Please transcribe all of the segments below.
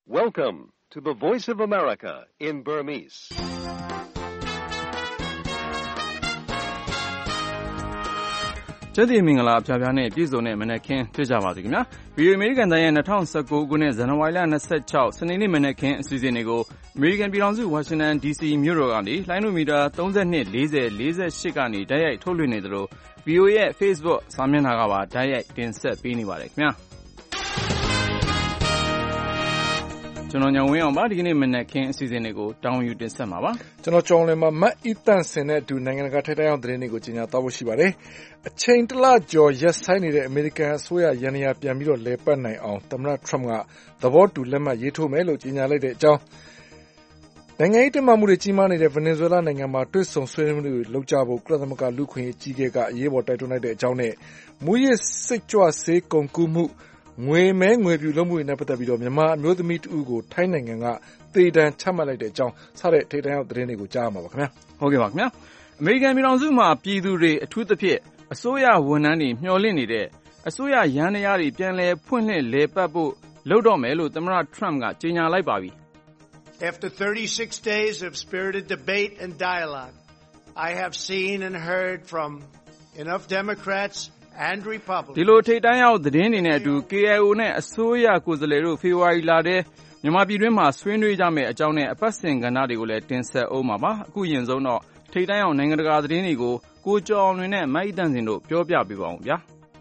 Welcome to the Voice of America in Burmese. ။ကျက်တီမင်္ဂလာအဖျားဖျားနဲ့ပြည့်စုံတဲ့မနက်ခင်းဖြစ်ကြပါစေခင်ဗျာ။ဗီဒီယိုအမေရိကန်တိုင်းရဲ့2019ခုနှစ်ဇန်နဝါရီလ26စနေနေ့မနက်ခင်းအစီအစဉ်တွေကိုအမေရိကန်ပြည်ထောင်စုဝါရှင်တန် DC မြို့တော်ကနေလိုင်းနိုမီတာ32 40 48ကနေတိုက်ရိုက်ထုတ်လွှင့်နေသလို VOA ရဲ့ Facebook စာမျက်နှာကပါတိုက်ရိုက်တင်ဆက်ပေးနေပါတယ်ခင်ဗျာ။ကျွန်တော်ညောင်ဝင်းအောင်ပါဒီကနေ့မနက်ခင်းအစီအစဉ်တွေကိုတောင်းယူတင်ဆက်မှာပါကျွန်တော်ကြောင်းလင်းမှာမတ်အီတန်စင်နဲ့အတူနိုင်ငံတကာထိုက်တန်းအောင်သတင်းတွေကိုကြီးညာသွားဖို့ရှိပါတယ်အချိန်တလကျော်ရက်ဆိုင်နေတဲ့အမေရိကန်အစိုးရရန်ရာပြန်ပြီးတော့လဲပတ်နိုင်အောင်သမ္မတထရမ့်ကသဘောတူလက်မှတ်ရေးထိုးမယ်လို့ကြီးညာလိုက်တဲ့အကြောင်းနိုင်ငံရေးတင်မာမှုတွေကြီးမားနေတဲ့ဗင်နီဇွဲလားနိုင်ငံမှာတွေ့ဆုံဆွေးနွေးမှုတွေလုပ်ကြဖို့ကုလသမဂ္ဂလူ့ခွင့်ရေးကြီးကအရေးပေါ်တိုက်တွန်းလိုက်တဲ့အကြောင်းနဲ့မူရစ်စိတ်ကြွဆေးကုန်ကူးမှုငွေမဲငွေပြူလုံးမှုတွေနဲ့ပတ်သက်ပြီးတော့မြန်မာအမျိုးသမီးတဦးကိုထိုင်းနိုင်ငံကသေဒဏ်ချမှတ်လိုက်တဲ့အကြောင်းစတဲ့ထိပ်တန်းရောက်သတင်းတွေကိုကြားရမှာပါခင်ဗျာဟုတ်ကဲ့ပါခင်ဗျာအမေရိကန်ပြည်ထောင်စုမှာပြည်သူတွေအထူးသဖြင့်အစိုးရဝန်ထမ်းတွေမျှော်လင့်နေတဲ့အစိုးရရန်တရားတွေပြန်လည်ဖွင့်လှစ်လဲပတ်ဖို့လုပ်တော့မယ်လို့သမ္မတထရမ့်ကကြေညာလိုက်ပါပြီ After 36 days of spirited debate and dialogue, I have seen and heard from enough Democrats ဒီလိုထိပ်တန်းရောက်သတင်းတွေနဲ့အတူ KIO နဲ့အစိုးရကိုယ်စားလှယ်တို့ဖေဖော်ဝါရီလထဲမြန်မာပြည်တွင်းမှာဆွေးနွေးကြမယ့်အကြောင်းနဲ့အပတ်စဉ်ကဏ္ဍတွေကိုလည်းတင်ဆက်အောင်ပါအခုရင်ဆုံးတော့ထိပ်တန်းရောက်နိုင်ငံတကာသတင်းတွေကိုကိုကျော်အောင်လွင်နဲ့မိုက်တန့်စင်တို့ပြောပြပေးပါအောင်ဗျာ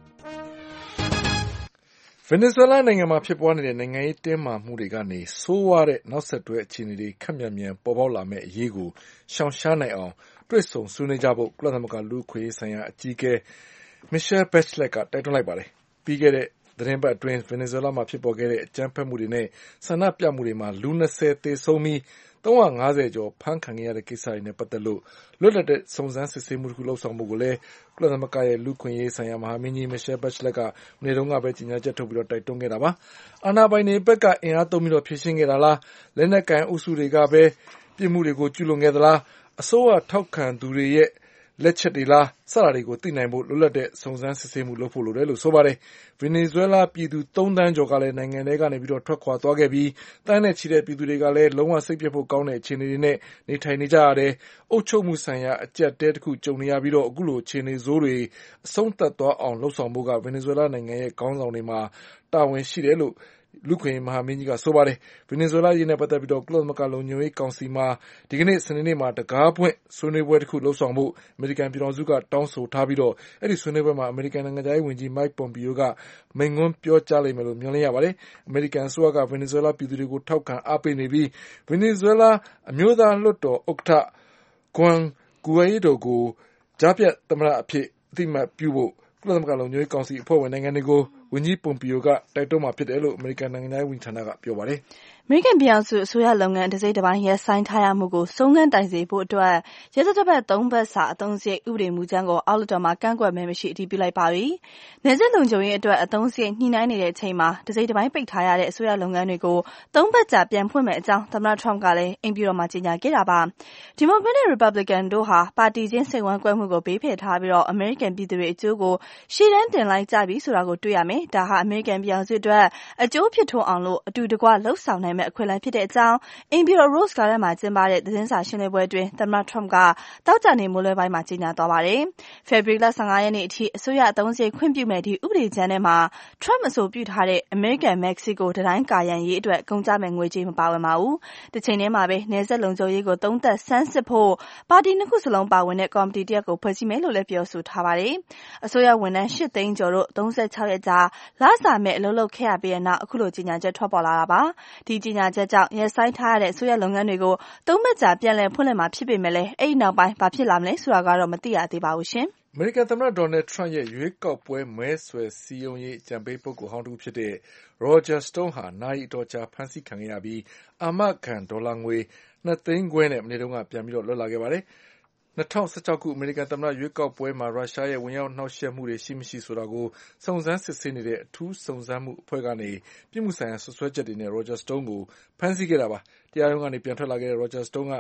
ဗင်နီဇွဲလားနိုင်ငံမှာဖြစ်ပွားနေတဲ့နိုင်ငံရေးတင်းမာမှုတွေကနေဆိုးဝါးတဲ့နောက်ဆက်တွဲအခြေအနေတွေခက်မြန်မြန်ပေါ်ပေါက်လာမယ့်အရေးကိုရှောင်ရှားနိုင်အောင်တွေ့ဆုံဆွေးနွေးကြဖို့ကုလသမဂ္ဂလူ့အခွင့်အရေးဆိုင်ရာအကြီးအကဲMichelle Bachelet ကတိုက်တွန်းလိုက်ပါတယ်။ပြီးခဲ့တဲ့သတင်းပတ်အတွင်းဗင်နီဇွဲလားမှာဖြစ်ပေါ်ခဲ့တဲ့အကြမ်းဖက်မှုတွေနဲ့ဆန္ဒပြမှုတွေမှာလူ20သေဆုံးပြီး350ကျော်ဖမ်းခံခဲ့ရတဲ့ကိစ္စတွေနဲ့ပတ်သက်လို့လွတ်လပ်တဲ့စုံစမ်းစစ်ဆေးမှုတစ်ခုလှုပ်ဆောင်မှုကိုလည်းကုလသမဂ္ဂရဲ့လူ့ခွင့်ရေးဆိုင်ရာမဟာမင်းကြီး Michelle Bachelet ကမနေ့တုန်းကပဲကြေညာချက်ထုတ်ပြီးတော့တိုက်တွန်းခဲ့တာပါ။အာဏာပိုင်တွေဘက်ကအင်အားသုံးပြီးတော့ဖြေရှင်းခဲ့တာလားလက်နက်ကိုင်အုပ်စုတွေကပဲပြစ်မှုတွေကိုကျူးလွန်ခဲ့သလားအစိုးရထောက်ခံသူတွေရဲ့လက်ချက်တွေလားစတာတွေကိုသိနိုင်ဖို့လွတ်လပ်တဲ့စုံစမ်းစစ်ဆေးမှုလုပ်ဖို့လိုတယ်လို့ဆိုပါတယ်။ဗင်နီဇွဲလားပြည်သူ3သန်းကျော်ကလည်းနိုင်ငံထဲကနေပြီးတော့ထွက်ခွာသွားခဲ့ပြီးတန်းနဲ့ချီတဲ့ပြည်သူတွေကလည်းလုံးဝစိတ်ပြတ်ဖို့ကောင်းတဲ့အခြေအနေတွေနဲ့နေထိုင်နေကြရတယ်။အုပ်ချုပ်မှုဆိုင်ရာအကျပ်တဲတစ်ခုကြုံနေရပြီးတော့အခုလိုအခြေအနေဆိုးတွေအဆုံးသတ်သွားအောင်လှုပ်ဆောင်ဖို့ကဗင်နီဇွဲလားနိုင်ငံရဲ့ခေါင်းဆောင်တွေမှာတာဝန်ရှိတယ်လို့လူခွင့်မဟာမင်းကြီးကဆိုပါတယ်ဗင်နီဇွဲလားရေးနဲ့ပတ်သက်ပြီးတော့ကုလသမဂ္ဂလုံခြုံရေးကောင်စီမှာဒီကနေ့စနေနေ့မှာတကားပွင့်ဆွေးနွေးပွဲတစ်ခုလှုပ်ဆောင်ဖို့အမေရိကန်ပြည်ထောင်စုကတောင်းဆိုထားပြီးတော့အဲ့ဒီဆွေးနွေးပွဲမှာအမေရိကန်နိုင်ငံသားရေးဝန်ကြီး Mike Pompeo ကမိန့်ခွန်းပြောကြားလိမ့်မယ်လို့မျှော်လင့်ရပါတယ်အမေရိကန်အစိုးရကဗင်နီဇွဲလားပြည်သူတွေကိုထောက်ခံအားပေးနေပြီးဗင်နီဇွဲလားအမျိုးသားလွှတ်တော်ဥက္ကဋ္ဌ Juan Guaido ကိုကြားဖြတ်သမ္မတအဖြစ်အသိအမှတ်ပြုဖို့ကုလသမဂ္ဂလုံခြုံရေးကောင်စီအဖွဲ့ဝင်နိုင်ငံတွေကိုဝန်ကြီးပွန်ပီယိုကတိုက်တွန်းမှာဖြစ်တယ်လို့အမေရိကန်နိုင်ငံသားဝန်ကြီးဌာနကပြောပါတယ်။အမေရိကန်ပြည်ထောင်စုအစိုးရလုပ်ငန်းတစ်စိတ်တစ်ပိုင်းရပ်ဆိုင်းထားရမှုကိုဆုံးခန်းတိုင်စေဖို့အတွက်ရက်သတ္တပတ်3ပတ်စာအသုံးစရိတ်ဥပဒေမူကြမ်းကိုအောက်လွှတ်တော်မှာကန့်ကွက်မဲမရှိအတည်ပြုလိုက်ပါပြီ။နယ်စပ်လုံခြုံရေးအတွက်အသုံးစရိတ်ညှိနှိုင်းနေတဲ့အချိန်မှာတစ်စိတ်တစ်ပိုင်းပိတ်ထားရတဲ့အစိုးရလုပ်ငန်းတွေကို3ပတ်ကြာပြန်ဖွင့်မယ်အကြောင်းသမ္မတထရမ့်ကလည်းအိမ်ဖြူတော်မှာကြေညာခဲ့တာပါ။ဒီမိုကရက်နဲ့ရီပတ်ဘလစ်ကန်တို့ဟာပါတီချင်းစိတ်ဝမ်းကွဲမှုကိုဘေးဖယ်ထားပြီးတော့အမေရိကန်ပြည်သူတွေအကျိုးကိုရှေ့တန်းတင်လိုက်ကြပြီဆိုတာကိုတွေ့ရမယ်။ဒါဟာအမေရိကန်ပြည်ထောင်စုအတွက်အကျိုးဖြစ်ထွန်းအောင်လို့အတူတကွလှုပ်ဆောင်နိုင်မဲ့အခွင့်အလမ်းဖြစ်တဲ့အကြောင်းအိမ်ဖြူတော် Rose Garden မှာကျင်းပတဲ့သတင်းစာရှင်းလင်းပွဲအတွင်းသမ္မတထရမ့်ကတောက်ကြနေမိုးလွဲပိုင်းမှာကြေညာသွားပါတယ်။ ဖေဖော်ဝါရီလ15ရက်နေ့အထိအစိုးရအသုံးစရိတ်ခွင့်ပြုမဲ့ဒီဥပဒေကြမ်းထဲမှာထရမ့်အဆိုပြုထားတဲ့ American Mexico တံတိုင်းကာရန်ရေးအတွက်ကုန်ကျမဲ့ငွေကြေးမပါဝင်ပါဘူး။တစ်ချိန်တည်းမှာပဲနယ်စပ်လုံခြုံရေးကိုသုံးသပ်ဆန်းစစ်ဖို့ပါတီနှစ်ခုစလုံးပါဝင်တဲ့ကော်မတီတစ်ရပ်ကိုဖွဲ့စည်းမယ်လို့လည်းပြောဆိုထားပါတယ်။အစိုးရဝန်ထမ်း8သိန်းကျော်တို့36ရက်ကြာလစာမဲ့အလုပ်လုပ်ခဲ့ရပြီးတဲ့နောက်အခုလိုကြေညာချက်ထွက်ပေါ်လာတာပါ။ဒီကြေညာချက်ကြောင့်ရပ်ဆိုင်းထားရတဲ့အစိုးရလုပ်ငန်းတွေကို3ပတ်ကြာပြန်လည်ဖွင့်လှစ်မှာဖြစ်ပေမဲ့လည်းအဲ့ဒီနောက်ပိုင်းဘာဖြစ်လာမလဲဆိုတာကတော့မသိရသေးပါဘူးရှင်။အမေရိကန်သမ္မတဒေါ်နယ်ထရမ့်ရဲ့ရွေးကောက်ပွဲမဲဆွယ်စည်းရုံးရေးအကြံပေးပုဂ္ဂိုလ်ဟောင်းတစ်ဦးဖြစ်တဲ့ Roger Stone ဟာနာရီအတော်ကြာဖမ်းဆီးခံခဲ့ရပြီးအာမခံဒေါ်လာငွေ2သိန်းခွဲနဲ့မနေ့တုန်းကပြန်ပြီးတော့လွတ်လာခဲ့ပါတယ်။2016ခုအမေရိကန်သမ္မတရွေးကောက်ပွဲမှာရုရှားရဲ့ဝင်ရောက်နှောက်ယှက်မှုတွေရှိမရှိဆိုတာကိုစုံစမ်းစစ်ဆေးနေတဲ့အထူးစုံစမ်းမှုအဖွဲ့ကနေပြစ်မှုဆိုင်ရာဆွဆွဲချက်တွေနဲ့ Roger Stone ကိုဖမ်းဆီးခဲ့တာပါ။တရားရုံးကနေပြန်ထွက်လာခဲ့တဲ့ Roger Stone က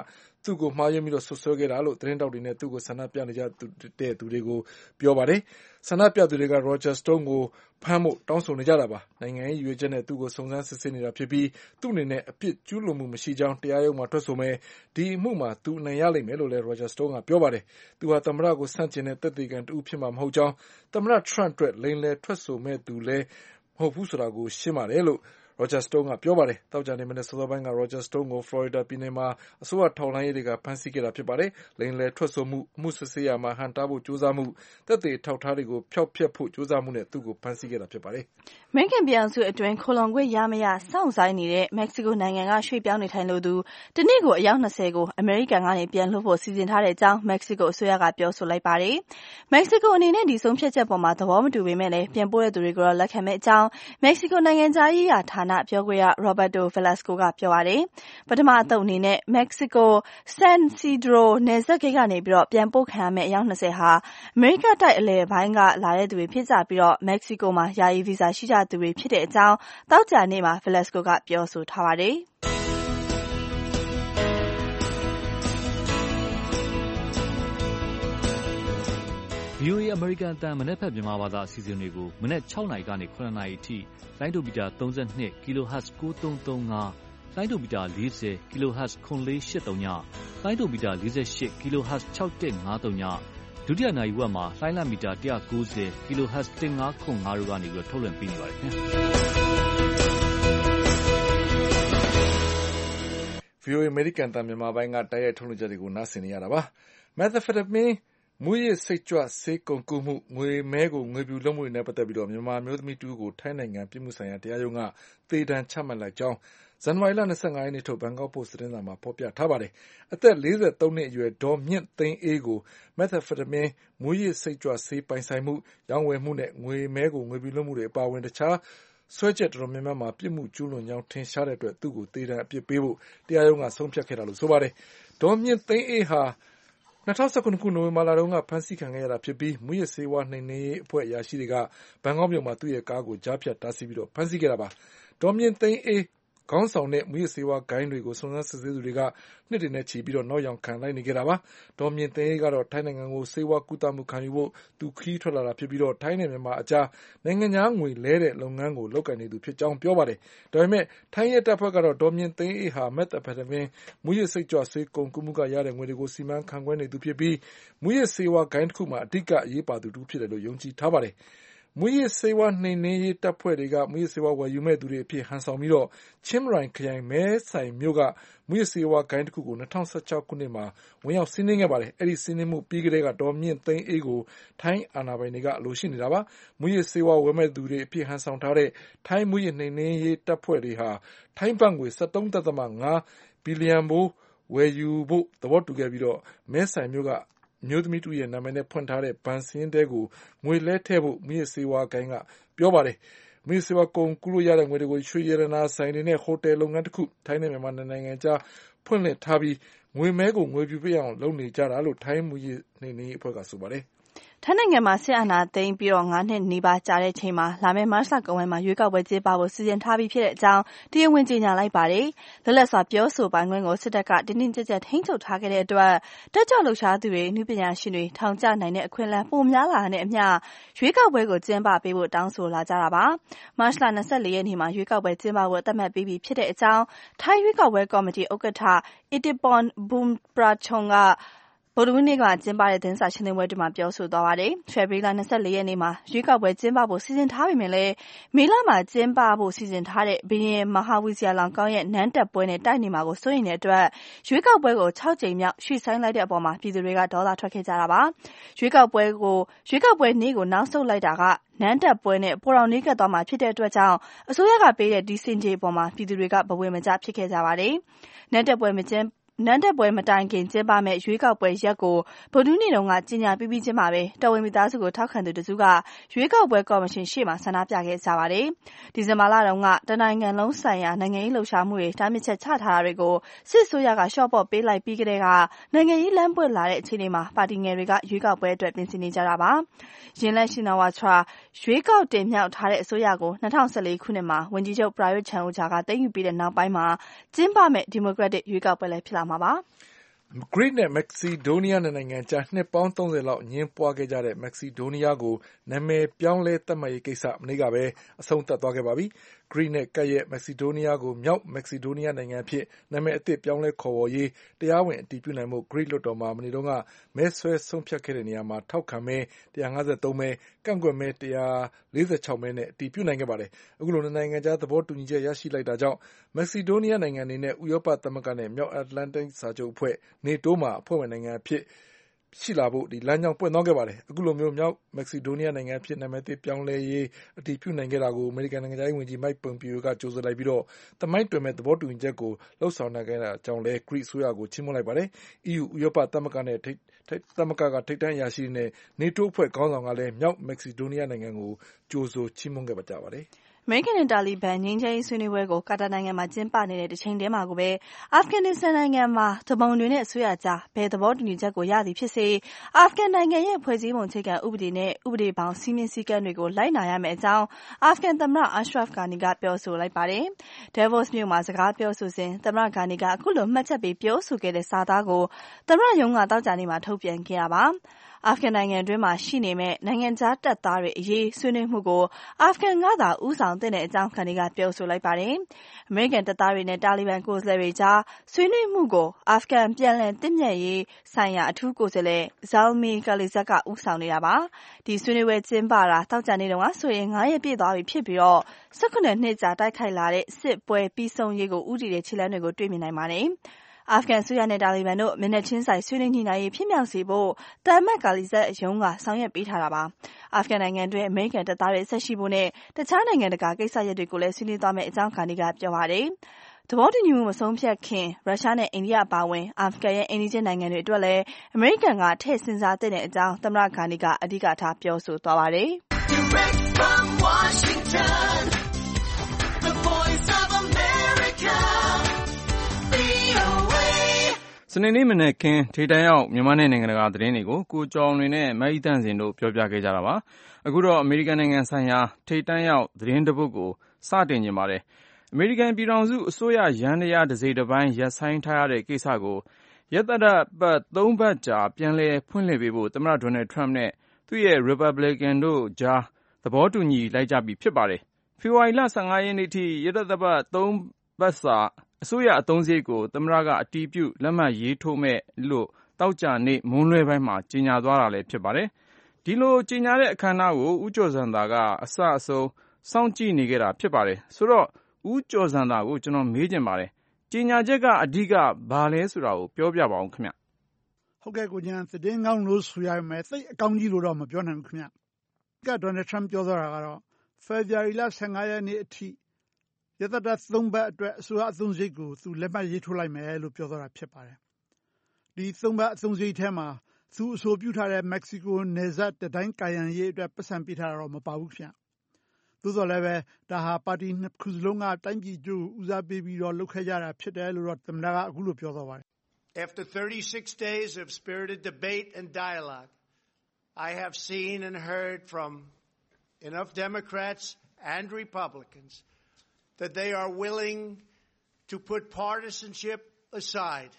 သူ့ကိုမှားယွင်းပြီးတော့ဆွဆွဲခဲ့တာလို့သတင်းတောက်တွေနဲ့သူ့ကိုဆန္ဒပြနေကြတဲ့သူတွေကိုပြောပါတယ်ဆန္ဒပြသူတွေက Roger Stone ကိုဖမ်းဖို့တောင်းဆိုနေကြတာပါနိုင်ငံရေးရွေးချက်နဲ့သူ့ကိုစုံစမ်းစစ်ဆေးနေတာဖြစ်ပြီးသူ့အနေနဲ့အပြစ်ကျူးလွန်မှုမရှိကြောင်းတရားရုံးမှာထွက်ဆိုမယ်ဒီအမှုမှာသူအနိုင်ရလိမ့်မယ်လို့လည်း Roger Stone ကပြောပါတယ်သူဟာသမ္မတကိုဆန့်ကျင်တဲ့သက်သေခံတူဖြစ်မှာမဟုတ်ကြောင်းသမ္မတ Trump အတွက်လိမ်လည်ထွက်ဆိုမဲ့သူလည်းမဟုတ်ဘူးဆိုတာကိုရှင်းပါတယ်လို့Roger Stone ကပြောပါတယ်။တောက်ကြနေမနေ့စောစောပိုင်းက Roger Stone ကို Florida ပြည်နယ်မှာအစိုးရထောက်လှမ်းရေးတွေကဖမ်းဆီးခဲ့တာဖြစ်ပါတယ်။လိမ်လည်ထွက်ဆိုမှုအမှုစစ်ဆေးရာမှာဟန်တားဖို့ကြိုးစားမှုသက်သေထောက်ထားတွေကိုဖျောက်ဖျက်ဖို့ကြိုးစားမှုနဲ့သူ့ကိုဖမ်းဆီးခဲ့တာဖြစ်ပါတယ်။အမေရိကန်ပြည်ထောင်စုအတွင်းခိုလှုံခွင့်ရမရစောင့်ဆိုင်းနေတဲ့မက္ကဆီကိုနိုင်ငံကရွှေ့ပြောင်းနေထိုင်လိုသူတနေ့ကိုအယောက်20ကိုအမေရိကန်ကနေပြန်လွှတ်ဖို့စီစဉ်ထားတဲ့အကြောင်းမက္ကဆီကိုအစိုးရကပြောဆိုလိုက်ပါတယ်။မက္ကဆီကိုအနေနဲ့ဒီဆုံးဖြတ်ချက်ပေါ်မှာသဘောမတူပေမဲ့လည်းပြန်ပို့တဲ့သူတွေကိုတော့လက်ခံမဲ့အကြောင်းမက္ကဆီကိုနိုင်ငံသားရေးရာဌာနပြောခွင့်ရRoberto Velasco ကပြောပါတယ်။ပထမအသုတ်အနေနဲ့မက္ကဆီကို San Isidro နယ်စပ်ဂိတ်ကနေပြီးတော့ပြန်ပို့ခံရမယ့်အယောက်20ဟာအမေရိကတိုက်အလယ်ပိုင်းကလာတဲ့သူတွေဖြစ်ကြပြီးတော့မက္ကဆီကိုမှာယာယီဗီဇာရှိကြသူတွေဖြစ်တဲ့အကြောင်းသောကြာနေ့မှာ Velasco ကပြောဆိုထားပါတယ်။ VOA အမေရိကန်အသံမနက်ဖြန်မြန်မာဘာသာအစီအစဉ်တွေကိုမနက်6နာရီကနေ9နာရီအထိလိုင်းဒိုမီတာ32 kHz 9335လိုင်းဒိုမီတာ40 kHz 9483ညလိုင်းဒိုမီတာ48 kHz 6153ညဒုတိယနာရီဝက်မှာလိုင်းလမီတာ190 kHz 1505တို့ကနေပြီးထုတ်လွှင့်ပေးနေပါတယ်ခင်ဗျာ VOA အမေရိကန်အသံမြန်မာပိုင်းကတိုက်ရိုက်ထုတ်လွှင့်ချက်တွေကိုနားဆင်နေရတာပါ။ Methamphetamineမူးယစ်စိတ်ကြွဆေးကုန်ကူးမှုငွေမဲကိုငွေပြူလုပ်မှုတွေနဲ့ပတ်သက်ပြီးမြန်မာမျိုးသမီးတူကိုထိုင်းနိုင်ငံပြည်မှုဆိုင်ရာတရားရုံးကသေဒဏ်ချမှတ်လိုက်ကြောင်းဇန်နဝါရီလ25ရက်နေ့ထုတ်ဘန်ကောက်ပို့စ်သတင်းစာမှာဖော်ပြထားပါတယ်။အသက်43နှစ်အရွယ်ဒေါ်မြင့်သိန်းအေးကို Methamphetamineမူးယစ်စိတ်ကြွဆေးပိုင်ဆိုင်မှုရောင်းဝယ်မှုနဲ့ငွေမဲကိုငွေပြူလုပ်မှုတွေအပါအဝင်တခြားစွဲချက်တော်တော်များများမှာပြစ်မှုကျူးလွန်ကြောင်းထင်ရှားတဲ့အတွက်သူ့ကိုသေဒဏ်အပြစ်ပေးဖို့တရားရုံးကဆုံးဖြတ်ခဲ့တာလို့ဆိုပါတယ်။ဒေါ်မြင့်သိန်းအေးဟာ2019ခုနိုဝင်ဘာလတုန်းကဖမ်းဆီးခံခဲ့ရတာဖြစ်ပြီးမူရစ်ဆေးဝါးနှိမ်နင်းရေးအဖွဲ့အရာရှိတွေကဘန်ကောက်မြို့မှာသူ့ရဲ့ကားကိုကြားဖြတ်တားဆီးပြီးဖမ်းဆီးခဲ့တာပါ။ဒေါ်မြင့်သိန်းအေးခေါင်းဆောင်တဲ့မူရစ်ဆေးဝါးဂိုဏ်းတွေကိုစုံစမ်းစစ်ဆေးသူတွေကနှစ်တွေနဲ့ချီပြီးနောက်ယောင်ခံလိုက်နေခဲ့တာပါ။ဒေါ်မြင့်သိန်းအေးကတော့ထိုင်းနိုင်ငံကိုဆေးဝါးကုသမှုခံယူဖို့သူခရီးထွက်လာတာဖြစ်ပြီးထိုင်းနဲ့မြန်မာအကြားနိုင်ငံခြားငွေလဲတဲ့လုပ်ငန်းကိုလုပ်ကိုင်နေသူဖြစ်ကြောင်းပြောပါတယ်။ဒါပေမဲ့ထိုင်းရဲတပ်ဖွဲ့ကတော့ဒေါ်မြင့်သိန်းအေးဟာ Methamphetamineမူရစ်စိတ်ကြွဆေးကုန်ကူးမှုကရတဲ့ငွေတွေကိုစီမံခန့်ခွဲနေသူဖြစ်ပြီးမူရစ်ဆေးဝါးဂိုဏ်းတစ်ခုမှာအဓိကအရေးပါသူတူဖြစ်တယ်လို့ယုံကြည်ထားပါတယ်။မူရစ်ဆေးဝါးနှိမ်နင်းရေးတပ်ဖွဲ့တွေကမူရစ်ဆေးဝါးဝယ်ယူမဲ့သူတွေအဖြစ်ဟန်ဆောင်ပြီးချင်းမိုင်ခရိုင်မဲဆိုင်မြို့ကမူရစ်ဆေးဝါးဂိုဏ်းတစ်ခုကို2016ခုနှစ်မှာဝင်ရောက်စီးနင်းခဲ့ပါတယ်။အဲဒီစီးနင်းမှုပြီးကတည်းကဒေါ်မြင့်သိန်းအေးကိုထိုင်းအာဏာပိုင်တွေကအလိုရှိနေတာပါ။မူရစ်ဆေးဝါးဝယ်မဲ့သူတွေအဖြစ်ဟန်ဆောင်ထားတဲ့ထိုင်းမူရစ်နှိမ်နင်းရေးတပ်ဖွဲ့တွေဟာထိုင်းဘတ်ငွေ 13.5 ဘီလီယံဖိုးဝယ်ယူဖို့သဘောတူခဲ့ပြီးမဲဆိုင်မြို့ကမျိုးသမီးတူရဲ့နာမည်နဲ့ဖွင့်ထားတဲ့ဘဏ်စာရင်းထဲကိုငွေလဲထည့်ဖို့မူရစ်ဆေးဝါးဂိုဏ်းကပြောပါတယ်။မူရစ်ဆေးဝါးကုန်ကူးလို့ရတဲ့ငွေတွေကိုရွှေရတနာဆိုင်တွေနဲ့ဟိုတယ်လုပ်ငန်းတစ်ခုထိုင်းနဲ့မြန်မာနိုင်ငံကြားဖွင့်လှစ်ထားပြီးငွေမဲကိုငွေပြူပြအောင်လုပ်နေကြတာလို့ထိုင်းမူရစ်နှိမ်နင်းရေးအဖွဲ့ကဆိုပါတယ်။ထိုင်းနိုင်ငံမှာစစ်အာဏာသိမ်းပြီး9နှစ်နီးပါးကြာတဲ့အချိန်မှာလာမယ့်မတ်လကုန်ပိုင်းမှာရွေးကောက်ပွဲကျင်းပဖို့စီစဉ်ထားပြီးဖြစ်တဲ့အကြောင်းတရားဝင်ကြေညာလိုက်ပါတယ်။လက်လက်စွာပြောဆိုပိုင်ခွင့်ကိုစစ်တပ်ကတင်းတင်းကြပ်ကြပ်ထိန်းချုပ်ထားခဲ့တဲ့အတွက်တက်ကြွလှုပ်ရှားသူတွေနုပညာရှင်တွေထောင်ကျနိုင်တဲ့အခွင့်အလမ်းပိုများလာတဲ့အမျှရွေးကောက်ပွဲကိုကျင်းပပေးဖို့တောင်းဆိုလာကြတာပါ။မတ်လ24ရက်နေ့မှာရွေးကောက်ပွဲကျင်းပဖို့သတ်မှတ်ပြီးပြီဖြစ်တဲ့အကြောင်းထိုင်းရွေးကောက်ပွဲကော်မတီဥက္ကဋ္ဌ Ittipon Bumprachon ကဗုဒ္ဓဟူးနေ့ကကျင်းပတဲ့သတင်းစာရှင်းလင်းပွဲမှာပြောဆိုသွားပါတယ်။ဖေဖော်ဝါရီလ24ရက်နေ့မှာရွေးကောက်ပွဲကျင်းပဖို့စီစဉ်ထားပေမဲ့လည်းမေလမှာကျင်းပဖို့စီစဉ်ထားတဲ့ဘုရင်မဟာဝီဇာလောင်ကောင်းရဲ့နန်းတက်ပွဲနဲ့တိုက်နေမှာကိုစိုးရိမ်တဲ့အတွက်ရွေးကောက်ပွဲကို6ကြိမ်မြောက်ရွှေ့ဆိုင်းလိုက်တဲ့အပေါ်မှာပြည်သူတွေကဒေါသထွက်ခဲ့ကြတာပါ။ရွေးကောက်ပွဲနေ့ကိုနောက်ဆုတ်လိုက်တာကနန်းတက်ပွဲနဲ့ပေါ်တော်နေကပ်သွားမှာဖြစ်တဲ့အတွက်ကြောင့်အစိုးရကပေးတဲ့ဒီစင်ကြေးပေါ်မှာပြည်သူတွေကဘဝင်မကျဖြစ်ခဲ့ကြပါတယ်။နန်းတက်ပွဲမတိုင်ခင်ကျင်းပမဲ့ရွေးကောက်ပွဲရက်ကိုဗုဒ္ဓဟူးနေ့တုန်းကကြီးညာပြီးချင်းမှာပဲတော်ဝင်မိသားစုကိုထောက်ခံသူတစုကရွေးကောက်ပွဲကော်မရှင်ရှေ့မှာဆန္ဒပြခဲ့ကြပါတယ်။ဒီဇင်ဘာလတုန်းကတနိုင်ငံလုံးဆိုင်ရာနိုင်ငံရေးလှုပ်ရှားမှုတွေတားမြစ်ချက်ချထားတာတွေကိုစစ်ဆိုးရကလျှော့ပေါ့ပေးလိုက်ပြီးကတည်းကနိုင်ငံရေးလမ်းပွင့်လာတဲ့အချိန်တွေမှာပါတီငယ်တွေကရွေးကောက်ပွဲအတွက်ပြင်ဆင်နေကြတာပါ။ရင်းလက်ရှိနာဝါထရာရွေးကောက်တင်မြှောက်ထားတဲ့အစိုးရကို2014ခုနှစ်မှာဝန်ကြီးချုပ်ပရာယွတ်ချန်အိုချာကသိမ်းယူပြီးတဲ့နောက်ပိုင်းမှာကျင်းပမဲ့ဒီမိုကရက်တစ်ရွေးကောက်ပွဲလည်းဖြစ်လာမှာပါ။ဂရိနဲ့မက္ကဆီဒိုးနီးယားနိုင်ငံကြားနှစ်ပေါင်း30လောက်အငြင်းပွားခဲ့ကြတဲ့မက္ကဆီဒိုးနီးယားကိုနာမည်ပြောင်းလဲသတ်မှတ်ရေးကိစ္စမနေ့ကပဲအဆုံးသတ်သွားခဲ့ပါပြီ။ဂရိနဲ့ကပ်ရဲ့မက္ကဆီဒိုးနီးယားကိုမြောက်မက္ကဆီဒိုးနီးယားနိုင်ငံအဖြစ်နာမည်အသစ်ပြောင်းလဲခေါ်ဝေါ်ရေးတရားဝင်အတည်ပြုနိုင်ဖို့ဂရိလွှတ်တော်မှာမနေ့တုန်းကမဲဆွဲဆုံးဖြတ်ခဲ့တဲ့နေရာမှာထောက်ခံမဲ153မဲကန့်ကွက်မဲ146မဲနဲ့အတည်ပြုနိုင်ခဲ့ပါတယ်။အခုလိုနိုင်ငံခြားသဘောတူညီချက်ရရှိလိုက်တာကြောင့်မက္ကဆီဒိုးနီးယားနိုင်ငံအနေနဲ့ဥရောပသမဂ္ဂနဲ့မြောက်အတ္တလန္တိတ်စာချုပ်အဖွဲ့နေတိုးမှာအဖွဲ့ဝင်နိုင်ငံအဖြစ်ရှိလာဖို့လမ်းကြောင်းပွင့်သွားခဲ့ပါတယ်။အခုလိုမျိုးမြောက်မက္ကဆီဒိုးနီးယားနိုင်ငံအဖြစ်နာမည်သစ်ပြောင်းလဲရေးအတည်ပြုနိုင်ခဲ့တာကိုအမေရိကန်နိုင်ငံခြားရေးဝန်ကြီး Mike Pompeo ကကြိုဆိုလိုက်ပြီးသမိုင်းတွင်မဲ့သဘောတူညီချက်ကိုလှုပ်ဆောင်နိုင်ခဲ့တာကြောင့်လည်းဂရိအစိုးရကိုချီးမွမ်းလိုက်ပါတယ်။ EU ဥရောပသမဂ္ဂနဲ့သမဂ္ဂကထိပ်တန်းအရာရှိတွေနဲ့နေတိုးအဖွဲ့ခေါင်းဆောင်ကလည်းမြောက်မက္ကဆီဒိုးနီးယားနိုင်ငံကိုကြိုဆိုချီးမွမ်းခဲ့ကြပါတယ်။အမေရိကန်နဲ့တာလီဘန်ငြိမ်းချမ်းရေးဆွေးနွေးပွဲကိုကာတာနိုင်ငံမှာကျင်းပနေတဲ့တချိန်တည်းမှာကိုပဲအာဖဂန်နစ္စတန်နိုင်ငံမှာသူပုန်တွေနဲ့အစိုးရကြားဘယ်သဘောတူညီချက်ကိုရသည်ဖြစ်စေအာဖဂန်နိုင်ငံရဲ့ဖွဲ့စည်းပုံအခြေခံဥပဒေနဲ့ဥပဒေပေါင်းစည်းမျဉ်းစည်းကမ်းတွေကိုလိုက်နာရမယ့်အကြောင်းအာဖဂန်သမ္မတ Ashraf Ghani ကပြောဆိုလိုက်ပါတယ်။ Davos မြို့မှာစကားပြောဆိုစဉ်သမ္မတ Ghani ကအခုလိုမှတ်ချက်ပေးပြောဆိုခဲ့တဲ့စာသားကိုသမ္မတရုံးကသောကြာနေ့မှာထုတ်ပြန်ခဲ့တာပါ။အာဖဂန်နိုင်ငံတွင်းမှာရှိနေမဲ့နိုင်ငံခြားတပ်သားတွေအရေးဆွေးနွေးမှုကိုအာဖဂန်ကသာဦးဆောင်သင့်တဲ့အကြောင်းGhani ကပြောဆိုလိုက်ပါတယ်။အမေရိကန်တပ်သားတွေနဲ့တာလီဘန်ကိုယ်စားလှယ်တွေကြားဆွေးနွေးမှုကိုအာဖဂန်ပြန်လည်သင့်မြတ်ရေးဆိုင်ရာအထူးကိုယ်စားလှယ် Zalmay Khalilzad ကဦးဆောင်နေတာပါ။ဒီဆွေးနွေးပွဲကျင်းပတာသောကြာနေ့တုန်းကဆိုရင်9ရက်ပြည့်သွားပြီဖြစ်ပြီး18နှစ်ကြာတိုက်ခိုက်လာတဲ့စစ်ပွဲပြီးဆုံးရေးကိုဦးတည်တဲ့ခြေလှမ်းတွေကိုတွေ့မြင်နိုင်ပါတယ်။အာဖဂန်အစိုးရနဲ့တာလီဘန်တို့မျက်နှာချင်းဆိုင်ဆွေးနွေးညှိနှိုင်းရေးဖြစ်မြောက်စေဖို့တာမတ်ကာလီဇတ်ရုံးကဆောင်ရွက်ပေးထားတာပါ။အာဖဂန်နိုင်ငံတွင်းအမေရိကန်တပ်သားတွေဆက်ရှိဖို့နဲ့တခြားနိုင်ငံတကာကိစ္စရပ်တွေကိုလည်းဆွေးနွေးသွားမယ့်အကြောင်းGhani ကပြောပါတယ်။သဘောတူညီမှုမဆုံးဖြတ်ခင်ရုရှားနဲ့အိန္ဒိယအပါအဝင်အာဖဂန်ရဲ့အိမ်နီးချင်းနိုင်ငံတွေအတွက်လည်းအမေရိကန်ကထည့်စဉ်းစားသင့်တဲ့အကြောင်းသမ္မတGhani ကအဓိကထားပြောဆိုသွားပါတယ်။ Direct from Washington, the Voice of America, VOA စနေနေ့မနက်ခင်းထိပ်တန်းရောက်မြန်မာနဲ့နိုင်ငံတကာသတင်းတွေကိုကိုကျော်လွင်နဲ့မအိသန့်စင်တို့ပြောပြခဲ့ကြတာပါ။အခုတော့အမေရိကန်နိုင်ငံဆိုင်ရာထိပ်တန်းရောက်သတင်းတစ်ပုဒ်ကိုစတင်ခြင်းပါတယ်။အမေရိကန်ပြည်ထောင်စုအစိုးရယန္တရားတစ်စိတ်တစ်ပိုင်းရပ်ဆိုင်းထားရတဲ့ကိစ္စကိုရက်သတ္တပတ်3ပတ်ကြာပြန်လည်ဖွင့်လှစ်ပေးဖို့သမ္မတဒေါ်နယ်ထရမ့်နဲ့သူ့ရဲ့ရီပတ်ဘလစ်ကန်တို့ကြားသဘောတူညီလိုက်ကြပြီဖြစ်ပါတယ်။ဖေဖော်ဝါရီလ15ရက်နေ့ထိရက်သတ္တပတ်3ပတ်စာအစိုးရအသုံးစရိတ်ကိုသမ္မတကအတည်ပြုလက်မှတ်ရေးထိုးမယ်လို့သောကြာနေ့မွန်းလွဲပိုင်းမှာကြေညာသွားတာလည်းဖြစ်ပါတယ်။ဒီလိုကြေညာတဲ့အခမ်းအနားကိုဦးကျော်ဇံသာကအစအဆုံးစောင့်ကြည့်နေခဲ့တာဖြစ်ပါတယ်။ဆိုတော့ဦးကျော်ဇံသာကိုကျွန်တော်မေးချင်ပါတယ်။ကြေညာချက်ကအဓိကဘာလဲဆိုတာကိုပြောပြပါအောင်ခင်ဗျ။ဟုတ်ကဲ့ကိုကျန်သတင်းကောင်းလို့ဆိုရမယ်သိအကောင်းကြီးလို့တော့မပြောနိုင်ဘူးခင်ဗျ။ကဒေါ်နယ်ထရမ့်ပြောသွားတာကတော့ဖေဖော်ဝါရီလ15ရက်နေ့အထိရက်သတ္တ3ပတ်အတွက်အစိုးရအသုံးစရိတ်ကိုသူလက်မှတ်ရေးထိုးလိုက်မယ်လို့ပြောသွားတာဖြစ်ပါတယ်။ဒီ3ပတ်အသုံးစရိတ်ထဲမှာသူအဆိုပြုထားတဲ့မက္ကဆီကိုနယ်စပ်တံတိုင်းကာရံရေးအတွက်ပတ်စံပေးထားတာတော့မပါဘူးခင်ဗျ။သို့တော်လည်းပဲဒါဟာပါတီနှစ်ခုစလုံးကတိုင်းပြည်ကျိုးဦးစားပေးပြီးတော့လုပ်ခဲ့ကြတာဖြစ်တယ်လို့တော့သမ္မတကအခုလိုပြောသွားပါတယ်။ After 36 days of spirited debate and dialogue, I have seen and heard from enough Democrats and Republicans that they are willing to put partisanship aside.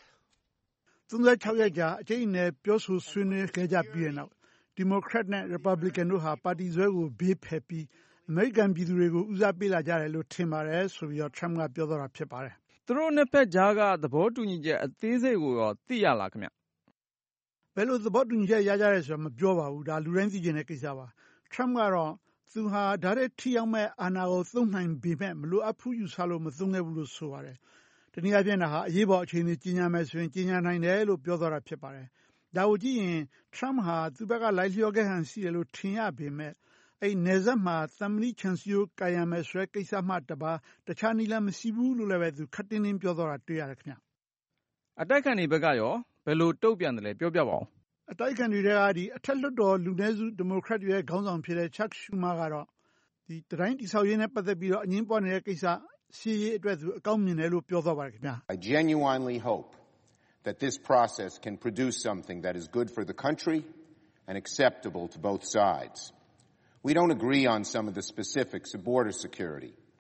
36ရက်ကြာအကျိန်နဲ့ပြောဆိုဆွေးနွေးခဲ့ကြပြီးတဲ့နောက်ဒီမိုကရက်နဲ့ရီပတ်ဘလစ်ကန်တို့ဟာပါတီဆွဲကိုဘေးဖယ်ပြီးအမေရိကန်ပြည်သူတွေကိုဦးစားပေးလာကြတယ်လို့ထင်ပါတယ်ဆိုပြီးတော့ထရမ့်ကပြောသွားတာဖြစ်ပါတယ်။သူတို့နှစ်ဖက်ကြားကသဘောတူညီချက်အသေးစိတ်ကိုရောသိရလားခင်ဗျ။ဘယ်လိုသဘောတူညီချက်ရကြရဲဆိုတာမပြောပါဘူးဒါလူတိုင်းသိကျင်တဲ့ကိစ္စပါ။ထရမ့်ကတော့သူဟာဒါတဲ့ထိရောက်မဲ့အာဏာကိုသုံးနိုင်ပေမဲ့မလိုအပ်ဘူးယူဆလို့မသုံးခဲ့ဘူးလို့ဆိုပါတယ်။တနည်းအားဖြင့်ဒါဟာအရေးပေါ်အခြေအနေကြီးညာမယ်ဆိုရင်ကြီးညာနိုင်တယ်လို့ပြောသွားတာဖြစ်ပါတယ်။ဒါကိုကြည့်ရင်ထရမ့်ဟာသူ့ဘက်ကလိုက်လျောခဲ့ဟန်ရှိတယ်လို့ထင်ရပေမဲ့အဲ့နယ်စပ်မှာသမ္မတချန်စီယိုကာယံမယ်ဆိုတဲ့ကိစ္စမှတပါတခြားနည်းလမ်းမရှိဘူးလို့လည်းပဲသူခက်တင်းတင်းပြောသွားတာတွေ့ရတယ်ခင်ဗျ။အတိုက်ခံတွေဘက်ကရောဘယ်လိုတုံ့ပြန်တယ်လဲပြောပြပါဦး။အတိုက်ခံတွေကဒီအထက်လွှတ်တော်လူနည်းစုဒီမိုကရက်တွေရဲ့ခေါင်းဆောင်ဖြစ်တဲ့ Chuck Schumer ကတော့ဒီတိုင်းတိဆောက်ရေးနဲ့ပတ်သက်ပြီးတော့အငင်းပွားနေတဲ့ကိစ္စရှင်းရေးအတွက်သူအကောင်းမြင်တယ်လို့ပြောသွားပါတယ်ခင်ဗျာ I genuinely hope that this process can produce something that is good for the country and acceptable to both sides. We don't agree on some of the specifics of border security.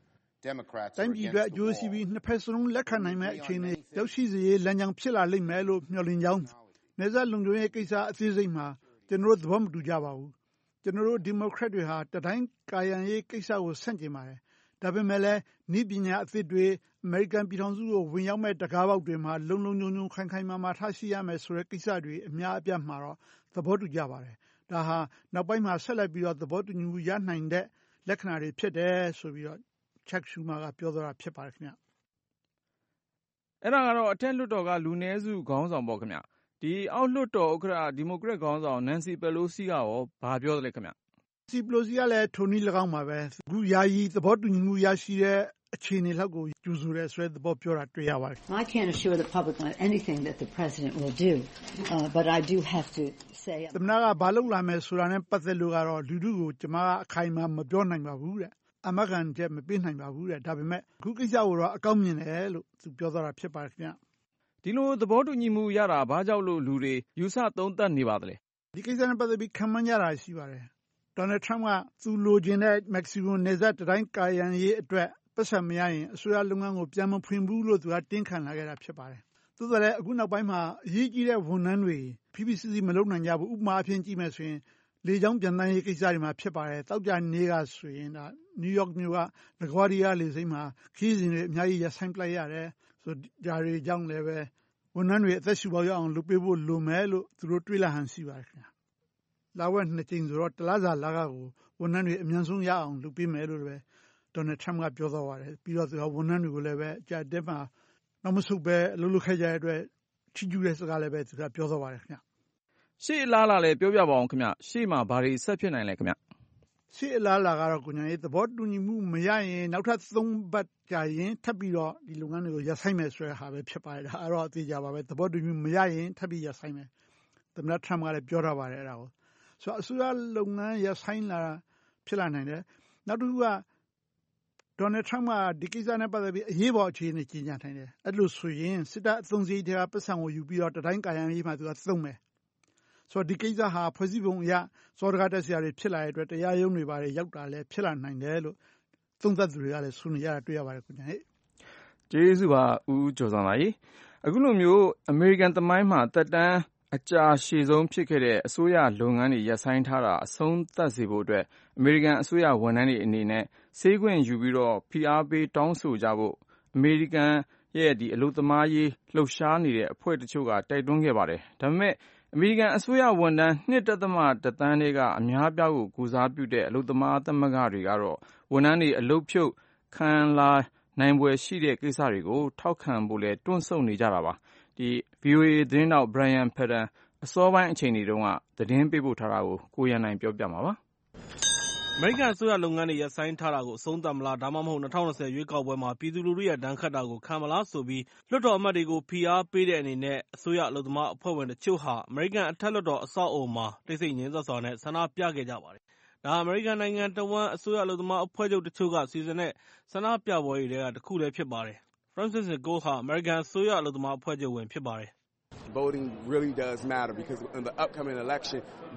Democrats တိုင်း are ပြည်အတွက် against အကျိုး the ရှိပြီး wall. နှစ်ဖက်စလုံးလက်ခံနိုင်မယ့်အခြေအနေရောက်ရှိစေရေးလမ်းကြောင်းဖြစ်လာလိမ့်မယ်လို့မျှော်လင့်ကြောင်းနယ်စပ်လုံခြုံရေးကိစ္စအသေးစိတ်မှာကျွန်တော်တို့သဘောမတူကြပါဘူးကျွန်တော်တို့ဒီမိုကရက်တွေဟာတတိုင်းကာယံရေးကိစ္စကိုဆန့်ကျင်ပါတယ်ဒါပေမဲ့လည်းနည်းပညာအသစ်တွေအမေရိကန်ပြည်ထောင်စုကိုဝင်ရောက်မဲ့တကားပေါက်တွေမှာလုံလုံခြုံခြုံခိုင်ခိုင်မာမာထားရှိရမယ်ဆိုတဲ့ကိစ္စတွေအများအပြားမှာတော့သဘောတူကြပါတယ်ဒါဟာနောက်ပိုင်းမှာဆက်လက်ပြီးတော့သဘောတူညီမှုရနိုင်တဲ့လက္ခဏာတွေဖြစ်တယ်ဆိုပြီးတော့ Chuck Schumer ကပြောသွားတာဖြစ်ပါတယ်ခင်ဗျအဲ့ဒါကတော့အထက်လွှတ်တော်ကလူနည်းစုခေါင်းဆောင်ပေါ့ခင်ဗျဒီအောက်လွှတ်တော်ဥက္ကဋ္ဌဒီမိုကရက်ခေါင်းဆောင် Nancy Pelosi ကရောဘာပြောသလဲခင်ဗျ Nancy Pelosi ကလည်းထိုနည်း၎င်းပါပဲအခုယာယီသဘောတူညီမှုရရှိတဲ့အခြေအနေလောက်ကိုကြိုဆိုတယ်ဆိုတဲ့သဘောပြောတာတွေ့ရပါတယ် I can't assure the public on anything that the president will do but I do have to say သမ္မတကဘာလုပ်လာမယ်ဆိုတာနဲ့ပတ်သက်လို့ကတော့လူထုကိုကျွန်မကအခိုင်အမာမပြောနိုင်ပါဘူးတဲ့အမကန်ချက်မပေးနိုင်ပါဘူးတဲ့ဒါပေမဲ့အခုကိစ္စကိုတော့အကောင်းမြင်တယ်လို့သူပြောသွားတာဖြစ်ပါတယ်ခင်ဗျဒီလိုသဘောတူညီမှုရတာဘာကြောင့်လို့လူတွေယူဆသုံးသပ်နေပါသလဲဒီကိစ္စနဲ့ပတ်သက်ပြီးခံမှန်းကြတာရှိပါတယ်ဒေါ်နယ်ထရမ့်ကသူလိုချင်တဲ့မက္ကဆီကိုနယ်စပ်တိုင်းကာယံရေးအတွက်ပတ်စံမရရင်အစိုးရလုပ်ငန်းကိုပြန်မဖွင့်ဘူးလို့သူကတင်းခံလာခဲ့တာဖြစ်ပါတယ်သို့တော်လည်းအခုနောက်ပိုင်းမှာအရေးကြီးတဲ့ဝန်ထမ်းတွေဖိဖိစီစီမလုပ်နိုင်ကြဘူးဥပမာအဖြစ်ကြည့်မယ်ဆိုရင်လေကြောင်းပြန်တန်းရေးကိစ္စတွေမှာဖြစ်ပါတယ်တောက်ကြနေကဆိုရင်ဒါနယူးယောက်မြို့က LaGuardia လေဆိပ်မှာခီးစဉ်တွေအများကြီးရဆိုင်ပလိုက်ရတယ်ဆိုဒါတွေကြောင့်လည်းပဲဝန်ထမ်းတွေအသက်ရှူပေါက်ရအောင်လုပ်ပေးဖို့လိုမယ်လို့သူတို့တွေးလာဟန်ရှိပါတယ်ခင်ဗျာလာဝက်နှစ်ကြိမ်ဆိုတော့တလားစာလာကကိုဝန်ထမ်းတွေအများဆုံးရအောင်လုပ်ပေးမယ်လို့လည်းဒေါ်နယ်ထရမ့်ကပြောသွားပါတယ်ပြီးတော့သူကဝန်ထမ်းတွေကိုလည်းပဲအကြက်တက်မှာနောက်မဆုတ်ပဲအလုပ်လုပ်ခဲ့ကြတဲ့အတွက်ချီးကျူးတဲ့စကားလည်းပဲသူကပြောသွားပါတယ်ခင်ဗျရှေ့အလားလာလည်းပြောပြပါအောင်ခင်ဗျရှေ့မှာဘာတွေဆက်ဖြစ်နိုင်လဲခင်ဗျရှေ့အလားလာကတော့ကိုညာရေးသဘောတူညီမှုမရရင်နောက်ထပ်3ပတ်ကြာရင်ထပ်ပြီးတော့ဒီလုပ်ငန်းတွေကိုရပ်ဆိုင်းမယ်ဆိုတဲ့ဟာပဲဖြစ်ပါတယ်ဒါအဲ့တော့အသေးကြပါပဲသဘောတူညီမှုမရရင်ထပ်ပြီးရပ်ဆိုင်းမယ်သမ္မတထရမ့်ကလည်းပြောထားပါတယ်အဲ့ဒါကိုဆိုတော့အစိုးရလုပ်ငန်းရပ်ဆိုင်းလာဖြစ်လာနိုင်တယ်နောက်တစ်ခုကဒေါ်နယ်ထရမ့်ကဒီကိစ္စနဲ့ပတ်သက်ပြီးအရေးပေါ်အခြေအနေကြီးညာနိုင်တယ်အဲ့လိုဆိုရင်စစ်တပ်အသုံးစရိတ်တွေကပတ်စံကိုယူပြီးတော့တတိုင်းကာယံရေးမှာသူကသုံးမယ်ဆိုတော့ဒီကိစ္စဟာဖွဲ့စည်းပုံအရစောဒကတက်စရာတွေဖြစ်လာတဲ့အတွက်တရားရုံးတွေပါတယ်ရောက်တာလည်းဖြစ်လာနိုင်တယ်လို့သုံးသပ်သူတွေကလည်းဆွေးနွေးရတာတွေ့ရပါတယ်ခင်ဗျာကျေးဇူးပါဦးကျော်စွာပါအခုလိုမျိုးအမေရိကန်သမိုင်းမှာတက်တန်းအကြာရှည်ဆုံးဖြစ်ခဲ့တဲ့အစိုးရလုပ်ငန်းတွေရပ်ဆိုင်းထားတာအဆုံးသတ်စေဖို့အတွက်အမေရိကန်အစိုးရဝန်ထမ်းတွေအနေနဲ့ဆေးခွင့်ယူပြီးတော့ဖိအားပေးတောင်းဆိုကြဖို့အမေရိကန်ရဲ့ဒီအလုပ်သမားရေးလှုပ်ရှားနေတဲ့အဖွဲ့တချို့ကတိုက်တွန်းခဲ့ပါတယ်ဒါပေမဲ့အမေရိကန်အစိုးရဝန်ထမ်း 2.1 သန်းတွေကအများအပြားကိုကုစားပြုတဲ့အလုပ်သမားသမဂ္ဂတွေကတော့ဝန်ထမ်းတွေအလုပ်ဖြုတ်ခံလာနိုင်ပွဲရှိတဲ့ကိစ္စတွေကိုထောက်ခံဖို့လဲတွန့်ဆုတ်နေကြတာပါဒီ VOA သတင်းတောက် Brian Padden အစောပိုင်းအချိန်တွေတုန်းကသတင်းပေးပို့ထားတာကိုကိုရန်နိုင်ပြောပြမှာပါအမေရိကန်အစိုးရလုပ်ငန်းတွေရပ်ဆိုင်းထားတာကိုအဆုံးသတ်မလားဒါမှမဟုတ်2020ရွေးကောက်ပွဲမှာပြည်သူလူထုရဲ့ဒဏ်ခတ်တာကိုခံမလားဆိုပြီးလွှတ်တော်အမတ်တွေကိုဖိအားပေးတဲ့အနေနဲ့အစိုးရအလုပ်သမားအဖွဲ့ဝင်တချို့ဟာအမေရိကန်အထက်လွှတ်တော်အဆောက်အအုံမှာတိတ်ဆိတ်ငြိမ်သက်စွာနဲ့ဆန္ဒပြခဲ့ကြပါတယ်။ဒါအမေရိကန်နိုင်ငံတဝန်းအစိုးရအလုပ်သမားအဖွဲ့ချုပ်တချို့ကစီစဉ်တဲ့ဆန္ဒပြပွဲတွေထဲကတစ်ခုလည်းဖြစ်ပါတယ်။ Francis Nicole ဟာအမေရိကန်အစိုးရအလုပ်သမားအဖွဲ့ချုပ်ဝင်ဖြစ်ပါတယ် Voting really does matter because in the upcoming election,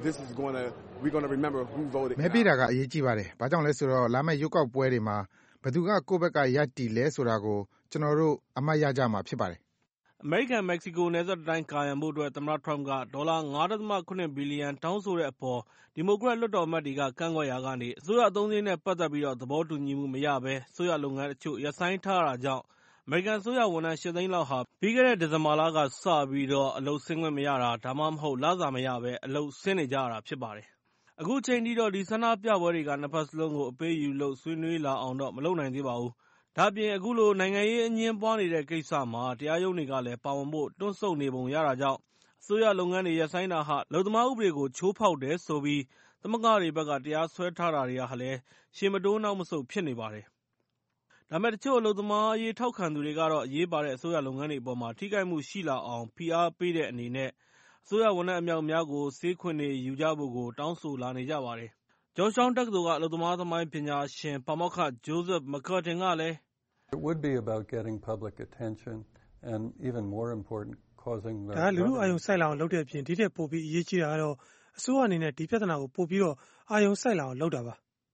we're going to remember who voted. မဲပေးတာကအရေးကြီးပါတယ်။ဘာကြောင့်လဲဆိုတော့လာမယ့်ရွေးကောက်ပွဲတွေမှာဘယ်သူကကိုယ့်ဘက်ကရပ်တည်လဲဆိုတာကိုကျွန်တော်တို့အမှတ်ရကြမှာဖြစ်ပါတယ်။အမေရိကန်-မက္ကဆီကိုနယ်စပ်တိုင်းကာရံဖို့အတွက်သမ္မတထရမ့်ကဒေါ်လာ $5.7 ဘီလီယံတောင်းဆိုတဲ့အပေါ်ဒီမိုကရက်လွှတ်တော်အမတ်တွေကကန့်ကွက်ရာကနေအစိုးရအသုံးစရိတ်နဲ့ပတ်သက်ပြီးသဘောတူညီမှုမရဘဲအစိုးရလုပ်ငန်းတချို့ရပ်ဆိုင်းထားတာကြောင့်အမေရိကန်အစိုးရဝန်ထမ်း 8 သိန်းလောက်ဟာပြီးခဲ့တဲ့ဒီဇင်ဘာလကစပြီးအလုပ်ဆင်းခွင့်မရတာဒါမှမဟုတ်လစာမရဘဲအလုပ်ဆင်းနေကြရတာဖြစ်ပါတယ်။အခုချိန်ထိတော့ဒီဆန္ဒပြပွဲတွေကနှစ်ဖက်စလုံးကိုအပေးအယူလုပ်ဆွေးနွေးလာအောင်တော့မလုပ်နိုင်သေးပါဘူး။ဒါ့အပြင်အခုလိုနိုင်ငံရေးအငြင်းပွားနေတဲ့ကိစ္စမှာတရားရုံးတွေကလည်းပါဝင်ဖို့တွန့်ဆုတ်နေပုံရတာကြောင့်အစိုးရလုပ်ငန်းတွေရပ်ဆိုင်းတာဟာအလုပ်သမားဥပဒေကိုချိုးဖောက်တယ်ဆိုပြီးသမဂ္ဂတွေဘက်ကတရားစွဲထားတာတွေကလည်းရှေ့မတိုးနောက်မဆုတ်ဖြစ်နေပါတယ်။ဒါပေမဲ့တချို့အလုပ်သမားအရေးထောက်ခံသူတွေကတော့အရေးပါတဲ့အစိုးရလုပ်ငန်းတွေအပေါ်မှာထိခိုက်မှုရှိလာအောင်ဖိအားပေးတဲ့အနေနဲ့အစိုးရဝန်ထမ်းအမြောက်အများကိုဆေးခွင့်တွေယူကြဖို့ကိုတောင်းဆိုလာနေကြပါတယ်။ Georgetown တက္ကသိုလ်ကအလုပ်သမားသမိုင်းပညာရှင်ပါမောက္ခ Joseph McCurtin ကလည်း It would be about getting public attention and even more important causing the ဒါကလူထုအာရုံစိုက်လာအောင်လုပ်တဲ့အပြင်ဒီထက်ပိုပြီးအရေးကြီးတာကတော့အစိုးရအနေနဲ့ဒီပြဿနာကိုပိုပြီးတော့အာရုံစိုက်လာအောင်လုပ်တာပါ။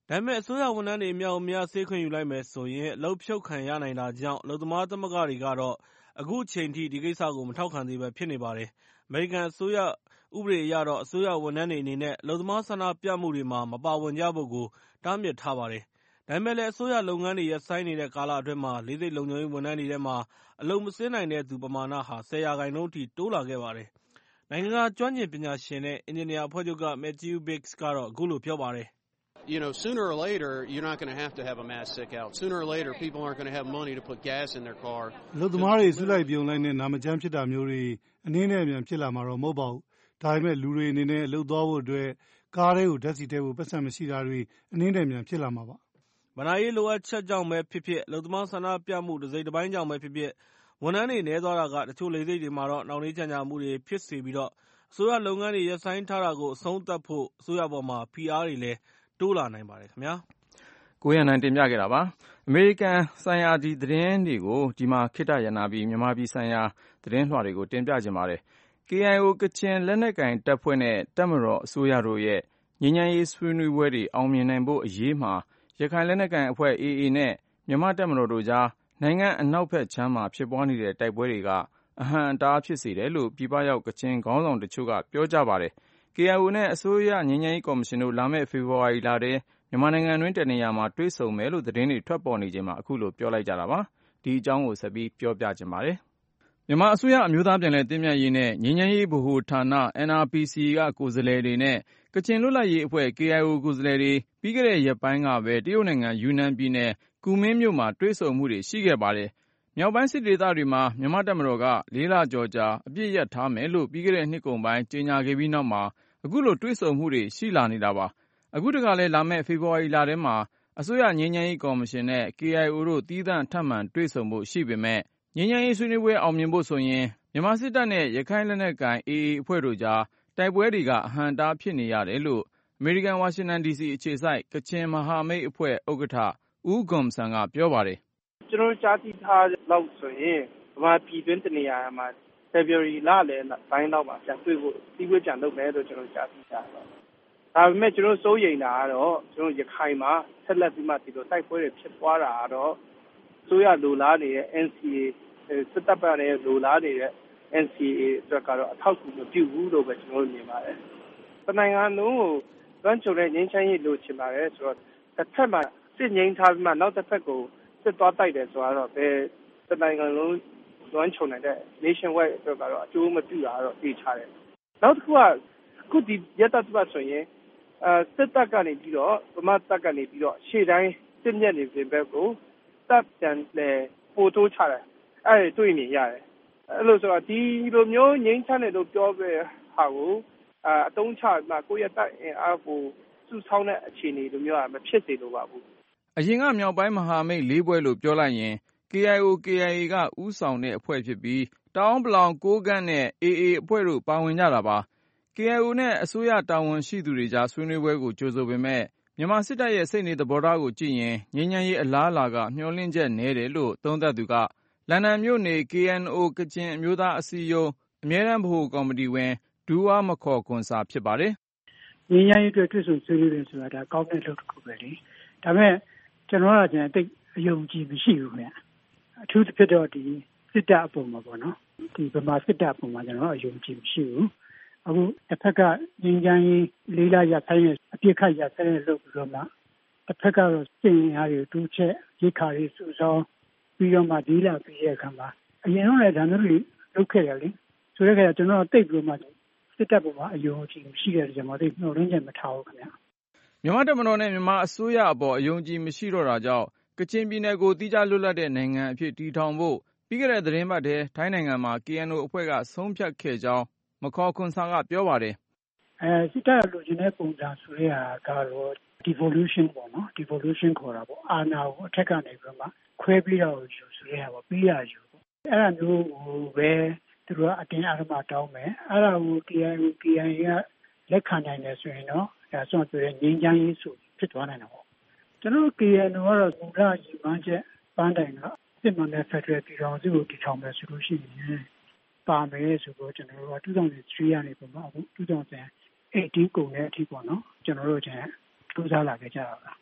ဒါပေမဲ့အစိုးရဝန်ထမ်းတွေအများအများဆေးခွင့်ယူလိုက်မယ်ဆိုရင်အလုပ်ဖြုတ်ခံရနိုင်တာကြောင့်အလုပ်သမားသမဂ္ဂတွေကတော့အခုချိန်ထိဒီကိစ္စကိုမထောက်ခံသေးပဲဖြစ်နေပါတယ်။အမေရိကန်အစိုးရဥပဒေအရတော့အစိုးရဝန်ထမ်းတွေအနေနဲ့အလုပ်သမားဆန္ဒပြမှုတွေမှာမပါဝင်ကြဖို့ကိုတားမြစ်ထားပါတယ်။ဒါပေမဲ့လည်းအစိုးရလုပ်ငန်းတွေရပ်ဆိုင်းနေတဲ့ကာလအတွင်းမှာလေဆိပ်လုံခြုံရေးဝန်ထမ်းတွေထဲမှာအလုပ်မဆင်းနိုင်တဲ့သူပမာဏဟာ10%အထိတိုးလာခဲ့ပါတယ်။နိုင်ငံတကာကျွမ်းကျင်ပညာရှင်နဲ့အင်ဂျင်နီယာအဖွဲ့ချုပ်က Matthew Biggs ကတော့အခုလိုပြောပါတယ် You know, sooner or later, you're not going to have a mass sick out. Sooner or later, people aren't going to have money to put gas in their car. လူသမားတွေစုလိုက်ပြုံလိုက်နဲ့နာမကျန်းဖြစ်တာမျိုးတွေအနည်းနဲ့အမြန်ဖြစ်လာမှာတော့မဟုတ်ပါဘူး။ဒါပေမဲ့လူတွေအနေနဲ့အလုပ်သွားဖို့အတွက်ကားတွေကိုဓာတ်ဆီထည့်ဖို့ပတ်စံမရှိတာတွေအနည်းနဲ့အမြန်ဖြစ်လာမှာပါ။ဗဏ္ဍာရေးလိုအပ်ချက်ကြောင့်ပဲဖြစ်ဖြစ်အလုပ်သမားဆန္ဒပြမှုတစ်စိတ်တစ်ပိုင်းကြောင့်ပဲဖြစ်ဖြစ်ဝန်ထမ်းတွေနည်းသွားတာကတချို့လေဆိပ်တွေမှာတော့နှောင့်နှေးကြန့်ကြာမှုတွေဖြစ်စေပြီးတော့အစိုးရလုပ်ငန်းတွေရပ်ဆိုင်းထားတာကိုအဆုံးသတ်ဖို့အစိုးရပေါ်မှာဖိအားတွေလည်းတိုးလာနိုင်ပါတယ်ခင်ဗျာ။ကိုရန်နိုင်တင်ပြခဲ့တာပါ။အမေရိကန်ဆိုင်ရာဒီသတင်းတွေကိုဒီမှာခေတ္တရနာပြီးမြန်မာပြည်ဆိုင်ရာသတင်းလွှာတွေကိုတင်ပြခြင်းပါတယ်။ KIO ကချင်လက်နက်ကိုင်တပ်ဖွဲ့နဲ့တပ်မတော်အစိုးရတို့ရဲ့ငြိမ်းချမ်းရေးဆွေးနွေးပွဲတွေအောင်မြင်နိုင်ဖို့အရေးမှာရခိုင်လက်နက်ကိုင်အဖွဲ့ AA နဲ့မြန်မာတပ်မတော်တို့ကြားနိုင်ငံအနောက်ဘက်ခြမ်းမှာဖြစ်ပွားနေတဲ့တိုက်ပွဲတွေကအဟန့်အတားဖြစ်စေတယ်လို့ပြည်ပရောက်ကချင်ခေါင်းဆောင်တချို့ကပြောကြပါတယ်။ KIO နဲ့အစိုးရငြိမ်းချမ်းရေးကော်မရှင်တို့လာမယ့်ဖေဖော်ဝါရီလထဲမြန်မာနိုင်ငံတွင်းတနေရာမှာတွေ့ဆုံမယ်လို့သတင်းတွေထွက်ပေါ်နေချိန်မှာအခုလိုပြောလိုက်ကြတာပါ။ဒီအကြောင်းကိုဆက်ပြီးပြောပြချင်ပါတယ်။မြန်မာအစိုးရအမျိုးသားပြန်လည်သင့်မြတ်ရေးနဲ့ငြိမ်းချမ်းရေးဗဟိုဌာန NRPC ကကိုယ်စားလှယ်တွေနဲ့ကချင်လွတ်လပ်ရေးအဖွဲ့ KIO ကိုယ်စားလှယ်တွေပြီးခဲ့တဲ့ရက်ပိုင်းကပဲတရုတ်နိုင်ငံယူနန်ပြည်နယ်ကူမင်းမြို့မှာတွေ့ဆုံမှုတွေရှိခဲ့ပါတယ်။မြောက်ပိုင်းစစ်ဒေသတွေမှာမြန်မာတပ်မတော်က4 လကျော်ကြာအပြစ်ရပ်ထားမယ်လို့ပြီးခဲ့တဲ့နှစ်ကုန်ပိုင်းကြေညာခဲ့ပြီးနောက်မှာအခုလိုတွေ့ဆုံမှုတွေရှိလာနေတာပါ။အခုတခါလဲလာမယ့်ဖေဖော်ဝါရီလထဲမှာအစိုးရငြိမ်းချမ်းရေးကော်မရှင်နဲ့ KIO တို့သီးသန့်ထပ်မံတွေ့ဆုံဖို့ရှိပေမဲ့ငြိမ်းချမ်းရေးဆွေးနွေးပွဲအောင်မြင်ဖို့ဆိုရင်မြန်မာစစ်တပ်နဲ့ရခိုင်လက်နက်ကိုင် AA အဖွဲ့တို့ကြားတိုက်ပွဲတွေကအဟန့်အတားဖြစ်နေရတယ်လို့အမေရိကန်ဝါရှင်တန် DC အခြေစိုက်ကချင်မဟာမိတ်အဖွဲ့ဥက္ကဋ္ဌဦးဂွန်ဆန်ကပြောပါတယ်။ကျွန်တော်ကြားသိထားလောက်ဆိုရင်ဗမာပြည်တွင်းတနေရာမှာ February လလယ်ပိုင်းလောက်မှာပြန်တွေ့ဖို့စီးပွေးကြံလုပ်မယ်လို့ကျွန်တော်ကြားသိထားတယ်။ဒါပေမဲ့ကျွန်တော်စိုးရိမ်တာကတော့ကျွန်တော်ရခိုင်မှာဆက်လက်ပြီးမှဒီလိုတိုက်ပွဲတွေဖြစ်ပွားတာကတော့ဆိုရလိုလားနေတဲ့ NCA စစ်တပ်ပိုင်းနဲ့လိုလားနေတဲ့ NCA အတွက်ကတော့အထောက်အကူမပြုဘူးလို့ပဲကျွန်တော်မြင်ပါတယ်။တနိုင်ငံလုံးကိုလွှမ်းခြုံတဲ့ငြိမ်းချမ်းရေးလိုချင်ပါတယ်ဆိုတော့တစ်ဖက်မှာစစ်ငြိမ်းထားပြီးမှနောက်တစ်ဖက်ကိုစစ်သွားတိုက်တယ်ဆိုတော့ဘယ်တနိုင်ငံလုံးလွှမ်းခြုံနိုင်တဲ့ nation wide အတွက်ကတော့အကျိုးမပြုတာတော့သိချတယ်။နောက်တစ်ခုကအခုဒီရတတ်ဆိုရင်စစ်တပ်ကနေပြီးတော့ဗမာတပ်ကနေပြီးတော့ရှေ့တိုင်းစစ်မျက်နေပြင်ဘက်ကိုတပ်ပြန်လေပို့ထိုးချတယ်အဲ့တွေ့နေရတယ်အဲ့လိုဆိုတော့ဒီလိုမျိုးငြိမ်းချမ်းတယ်လို့ပြောပဲဟာကိုအတုံးချမှာကိုယ့်ရဲ့တပ်အင်အားကိုစုဆောင်းတဲ့အခြေအနေလိုမျိုးမဖြစ်စေလိုပါဘူးအရင်ကမြောက်ပိုင်းမဟာမိတ်၄ဘွဲလို့ပြောလိုက်ရင် KIO KIA ကဥဆောင်တဲ့အဖွဲ့ဖြစ်ပြီးတောင်ပလောင်ကိုးကန့်နဲ့ AA အဖွဲ့တို့ပါဝင်ကြတာပါKIO နဲ့အစိုးရတာဝန်ရှိသူတွေကြားဆွေးနွေးပွဲကိုကြိုဆိုပေမဲ့မြန်မာစစ်တပ်ရဲ့စိတ်နေသဘောထားကိုကြည့်ရင်ငြိမ်းချမ်းရေးအလားအလာကမျှော်လင့်ချက်နည်းတယ်လို့သုံးသပ်သူကလန်ဒန်မြို့နေ KNO ကချင်အမျိုးသားအစည်းအရုံးအမြဲတမ်းဗဟိုကော်မတီဝင်ဒူဝါမခေါ်ကွန်စာဖြစ်ပါတယ်။ငြိမ်းချမ်းရေးအတွက်တွေ့ဆုံဆွေးနွေးတယ်ဆိုတာဒါကောင်းတဲ့လုပ်တစ်ခုပဲလေ။ဒါပေမဲ့ကျွန်တော်ကကျန်တိတ်အယုံကြည်မရှိဘူးခင်ဗျ။အထူးသဖြင့်တော့ဒီစစ်တပ်အပေါ်မှာပေါ့နော်။ဒီဗမာစစ်တပ်အပေါ်မှာကျွန်တော်အယုံကြည်မရှိဘူး။အခုတစ်ဖက်ကငြိမ်းချမ်းရေးလေးလာရဆိုင်ရဲ့အပြစ်ခတ်ရဆိုင်ရဲ့လုပ်ပြီးတော့မှတစ်ဖက်ကတော့စစ်ရင်အားတွေတူးချက်ရိခါတွေစုဆောင်းပြီးတော့မှဒီလာပြီးရဲ့အခါမှာအရင်တော့လည်းဒါမျိုးတွေလုပ်ခဲ့ရလေဆိုတဲ့အခါကျွန်တော်တိတ်ပြီးမှစစ်တပ်ပေါ်မှာအယုံကြည်ရှိတဲ့ကြောင့်မသိနှုတ်ရင်းချက်မထားဘူးခင်ဗျမြန်မာတပ်မတော်နဲ့မြန်မာအစိုးရအပေါ်အယုံကြည်မရှိတော့တာကြောင့်ကချင်ပြည်နယ်ကိုတိကျလွတ်လပ်တဲ့နိုင်ငံအဖြစ်တည်ထောင်ဖို့ပြီးခဲ့တဲ့သတင်းပတ်ထဲထိုင်းနိုင်ငံမှာ KNO အဖွဲ့ကဆုံးဖြတ်ခဲ့ကြောင်းမခေါ်ခွန်ဆာကပြောပါတယ်စစ်တပ်လူချင်းတဲ့ပုံစံဆိုရတာကတော့ devolution ပေါ့နော် devolution ခေါ်တာပေါ့အာဏာကိုအထက်ကနေပြီးမှခွဲပြီးတော့ယူဆိုရတာပေါ့ပြီးရယူပေါ့အဲ့ဒါမျိုးကိုပဲသူတို့ကအတင်းအဓမ္မတောင်းမယ်အဲ့ဒါကို KIO KIA ကလက်ခံနိုင်တယ်ဆိုရင်တော့ဒါဆိုတော့ငြိမ်းချမ်းရေးဆိုဖြစ်သွားနိုင်တာပေါ့ကျွန်တော် KNO ကတော့မူလရည်မှန်းချက်ပန်းတိုင်ကစစ်မှန်တဲ့ဖက်ဒရယ်ပြည်ထောင်စုကိုတည်ထောင်မယ်ဆိုလို့ရှိရင်ပါမယ်ဆိုတော့ကျွန်တော်တို့က2003ကနေပုံမှာအခု2018ကုန်တဲ့အထိပေါ့နော်ကျွန်တော်တို့ကျန်စူးစမ်းလာခဲ့ကြတာပါ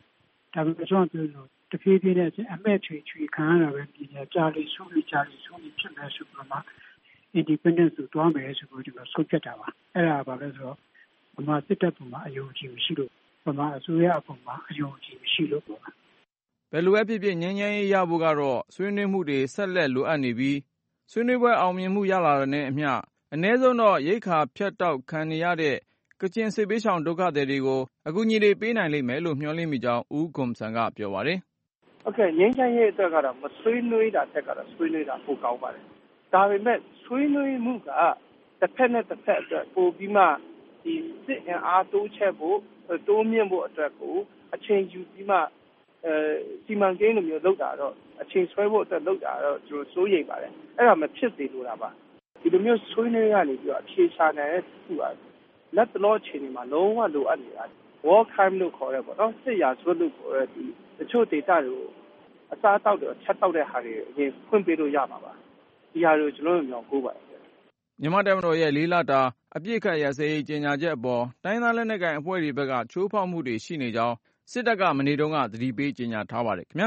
ဒါပေမဲ့ကျွန်တော်ပြောလို့တဖြည်းဖြည်းနဲ့အမဲ့ချွေခံရတာပဲပြည်နယ်ကြားလေးဆိုပြီးဖြစ်မယ်ဆိုတော့မှ independence ကိုတွားမယ်ဆိုပြီးဒီလိုဆုံးဖြတ်တာပါအဲ့ဒါပါလဲဆိုတော့ဗမာစစ်တပ်ပုံမှာအယုံကြည်မရှိလို့ဗမာအစိုးရအပေါ်မှာအယုံကြည်မရှိလို့ပေါ့ဘယ်လိုပဲဖြစ်ဖြစ်ငြိမ်းချမ်းရေးရဖို့ကတော့ဆွေးနွေးမှုတွေဆက်လက်လိုအပ်နေပြီးဆွေးနွေးပွဲအောင်မြင်မှုရလာတဲ့အမျှအနည်းဆုံးတော့ရိတ်ခါဖြတ်တောက်ခံနေရတဲ့ကချင်စစ်ပေးရှောင်ဒုက္ခသည်တွေကိုအကူအညီတွေပေးနိုင်လိမ့်မယ်လို့မျှော်လင့်မိကြောင်းဦးကွန်ဆန်ကပြောပါတယ်။ Okay ငြိမ်းချမ်းရေးအတွက်ကတော့မဆွေးနွေးတာတက်ကတော့ဆွေးနွေးတာပိုကောင်းပါတယ်။ဒါပေမဲ့ဆွေးနွေးမှုကတစ်ဖက်နဲ့တစ်ဖက်အတွက်ပိုပြီးမှဒီစစ်အင်အားတိုးချဲ့ဖို့တိုးမြင့်ဖို့အတွက်ကိုအချိန်ယူပြီးမှစီမံကိန်းလိုမျိုးလုပ်တာတော့အချိန်ဆွဲဖို့အတွက်လုပ်တာတော့ကျွန်တော်စိုးရိမ်ပါတယ်။အဲ့ဒါမဖြစ်သေးလို့လားပါ။ဒီလိုမျိုးဆွေးနွေးရနေပြီးတော့အဖြေရှာနိုင်တဲ့ခုပါလက်တလောချိန်မှာလုံးဝလိုအပ်နေတာ war crime လို့ခေါ်ရပေါ့နော်စစ်ရာဇဝတ်လို့ခေါ်ရဒီတချို့ဒေသတွေကိုအစားတောက်တယ်ချက်တောက်တဲ့ဟာတွေအရင်ဖွင့်ပေးလို့ရမှာပါဒီဟာတွေကိုကျွန်တော်တို့မျှော်ကိုးပါတယ်မြန်မာတပ်မတော်ရဲ့၄လတာအပြစ်ခတ်ရစရေးကြေညာချက်အပေါ်တိုင်းသားလက်နက်ကိုင်အဖွဲ့တွေဘက်ကချိုးဖောက်မှုတွေရှိနေကြောင်းစစ်တပ်ကမနေ့တုန်းကသတိပေးကြေညာထားပါတယ်ခင်ဗျာ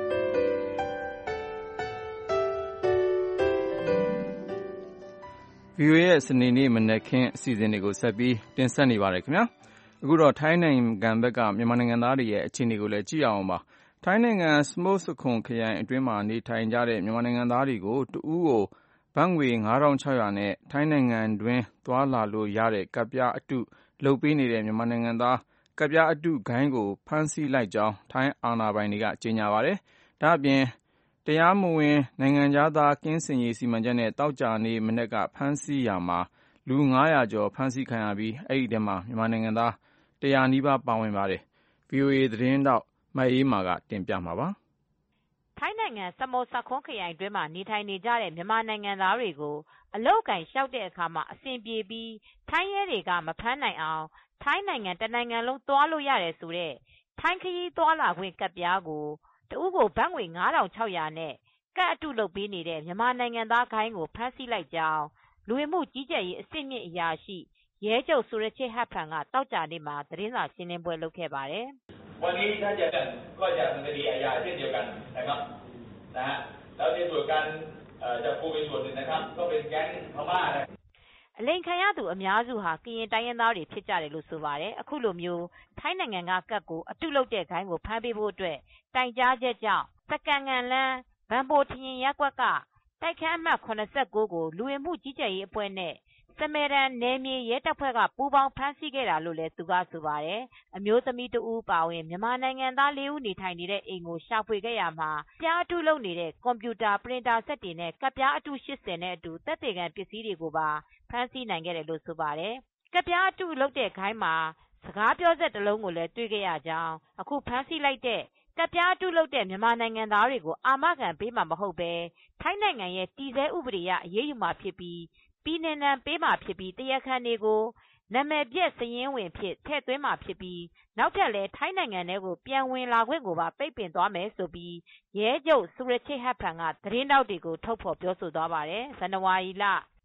VOA ရဲ့စနေနေ့မနက်ခင်းအစီအစဉ်တွေကိုဆက်ပြီးတင်ဆက်နေပါတယ်ခင်ဗျာအခုတော့ထိုင်းနိုင်ငံဘက်ကမြန်မာနိုင်ငံသားတွေရဲ့အခြေအနေကိုလည်းကြည့်အောင်ပါထိုင်းနိုင်ငံစမုတ်စခွန်ခရိုင်အတွင်းမှာနေထိုင်ကြတဲ့မြန်မာနိုင်ငံသားတွေကိုတဦးကိုဘတ်ငွေ9600နဲ့ထိုင်းနိုင်ငံတွင်းသွားလာလို့ရတဲ့ကပ်ပြားအတုလုပ်ပေးနေတဲ့မြန်မာနိုင်ငံသားကပ်ပြားအတုဂိုဏ်းကိုဖမ်းဆီးလိုက်ကြောင်းထိုင်းအာဏာပိုင်တွေကကြေညာပါတယ်ဒါအပြင်တရားမဝင်နိုင်ငံသားကင်းစင်ရေးစီမံချက်နဲ့တောက်ကြနေ့မနေ့ကဖမ်းဆီးရာမှာလူ900ကျော်ဖမ်းဆီးခံရပြီးအဲ့ဒီထဲမှာမြန်မာနိုင်ငံသား100နီးပါးပါဝင်ပါတယ် VOA သတင်းတောက်မအေးမာကတင်ပြမှာပါထိုင်းနိုင်ငံစမုတ်စခွန်ခရိုင်အတွင်းမှာနေထိုင်နေကြတဲ့မြန်မာနိုင်ငံသားတွေကိုအလောက်ကန်လျှောက်တဲ့အခါမှာအဆင်ပြေပြီးထိုင်းရဲတွေကမဖမ်းနိုင်အောင်ထိုင်းနိုင်ငံတနိုင်ငံလုံးသွားလို့ရတယ်ဆိုတဲ့ထိုင်းခရီးသွားလာခွင့်ကပ်ပြားကိုတဦးကိုဘတ်ငွေ9600နဲ့ကပ်အတုလုပ်ပေးနေတဲ့မြန်မာနိုင်ငံသားဂိုဏ်းကိုဖမ်းဆီးလိုက်ကြောင်းလူဝင်မှုကြီးကြပ်ရေးအဆင့်မြင့်အရာရှိရဲချုပ်ဆိုရချစ်ဟတ်ဖန်ကတောက်ကြနေ့မှာသတင်းစာရှင်းလင်းပွဲလုပ်ခဲ့ပါတယ်วันนี้ถ้าจะก็จะดำเนินคดีอาญาเช่นเดียวกันนะครับนะฮะแล้วในส่วนการจับกุมเป็นส่วนหนึ่งนะครับก็เป็นแก๊งพม่านะအလိန်ခံရသူအများစုဟာကရင်တိုင်းရင်းသားတွေဖြစ်ကြတယ်လို့ဆိုပါတယ်အခုလိုမျိုးထိုင်းနိုင်ငံကကတ်ကိုအတုလုပ်တဲ့ဂိုင်းကိုဖမ်းပေးဖို့အတွက်တိုင်ကြားချက်ကြောင့်စကန်ငံလန်းဗန်ပိုထရင်ရက်ကွက်ကတိုက်ခန်းအမှတ်89ကိုလူဝင်မှုကြီးကြပ်ရေးအဖွဲ့နဲ့စမဲရန်နယ်မြေရဲတပ်ဖွဲ့ကပူးပေါင်းဖမ်းဆီးခဲ့တာလို့လည်းသူကဆိုပါတယ်အမျိုးသမီးတဦးပါဝင်မြန်မာနိုင်ငံသား4ဦးနေထိုင်နေတဲ့အိမ်ကိုရှာဖွေခဲ့ရမှာပြားအတုလုပ်နေတဲ့ကွန်ပျူတာပရင်တာစက်တွေနဲ့ကပ်ပြားအတု80နဲ့အတူသက်သေခံပစ္စည်းတွေကိုပါဖမ်းဆီးနိုင်ခဲ့တယ်လို့ဆိုပါတယ်ကပ်ပြားအတုလုပ်တဲ့ခိုင်းမှာစကားပြောစက်တစ်လုံးကိုလည်းတွေ့ခဲ့ရကြောင်းအခုဖမ်းဆီးလိုက်တဲ့ကပ်ပြားအတုလုပ်တဲ့မြန်မာနိုင်ငံသားတွေကိုအာမခံပေးမှာမဟုတ်ပဲထိုင်းနိုင်ငံရဲ့တည်ဆဲဥပဒေအရအရေးယူမှာဖြစ်ပြီးပြည်နယ်နှံပေးမှာဖြစ်ပြီးတရားခံတွေကိုနာမည်ပြည့်စည်ရင်းဝင်ဖြစ်ထည့်သွင်းမှာဖြစ်ပြီးနောက်ထပ်လည်းထိုင်းနိုင်ငံထဲကိုပြန်ဝင်လာခွင့်ကိုပါပိတ်ပင်သွားမယ်ဆိုပြီးရဲချုပ်ဆူရချစ်ဟတ်ဖန်ကသတင်းတောက်တွေကိုထုတ်ဖော်ပြောဆိုသွားပါတယ်ဇန်နဝါရီလ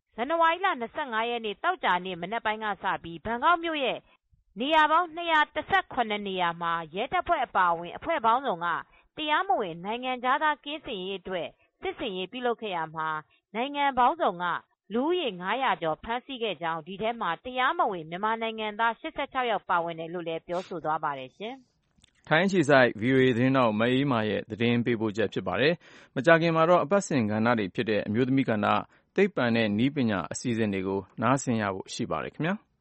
25ရက်နေ့တောက်ကြနေ့မနက်ပိုင်းကစပြီးဘန်ကောက်မြို့ရဲ့နေရာပေါင်း218နေရာမှာရဲတပ်ဖွဲ့အပါအဝင်အဖွဲ့ပေါင်းစုံကတရားမဝင်နိုင်ငံသားကင်းစင်ရေးအတွက်စစ်စင်ရေးပြုလုပ်ခဲ့ရမှာနိုင်ငံပေါင်းစုံကလူဦးရေ900ကျော်ဖမ်းဆီးခဲ့ကြောင်းဒီထဲမှာတရားမဝင်မြန်မာနိုင်ငံသား86ယောက်ပါဝင်တယ်လို့လည်းပြောဆိုသွားပါတယ်ရှင်။ထိုင်းအခြေစိုက် VOA သတင်းတောက်မအေးမာရဲ့သတင်းပေးပို့ချက်ဖြစ်ပါတယ်။မကြာခင်မှာတော့အပတ်စဉ်ကဏ္ဍတွေဖြစ်တဲ့အမျိုးသမီးကဏ္ဍသိပ္ပံနဲ့နည်းပညာအစီအစဉ်တွေကိုနားဆင်ရဖို့ရှိပါတယ်ခင်ဗျာ။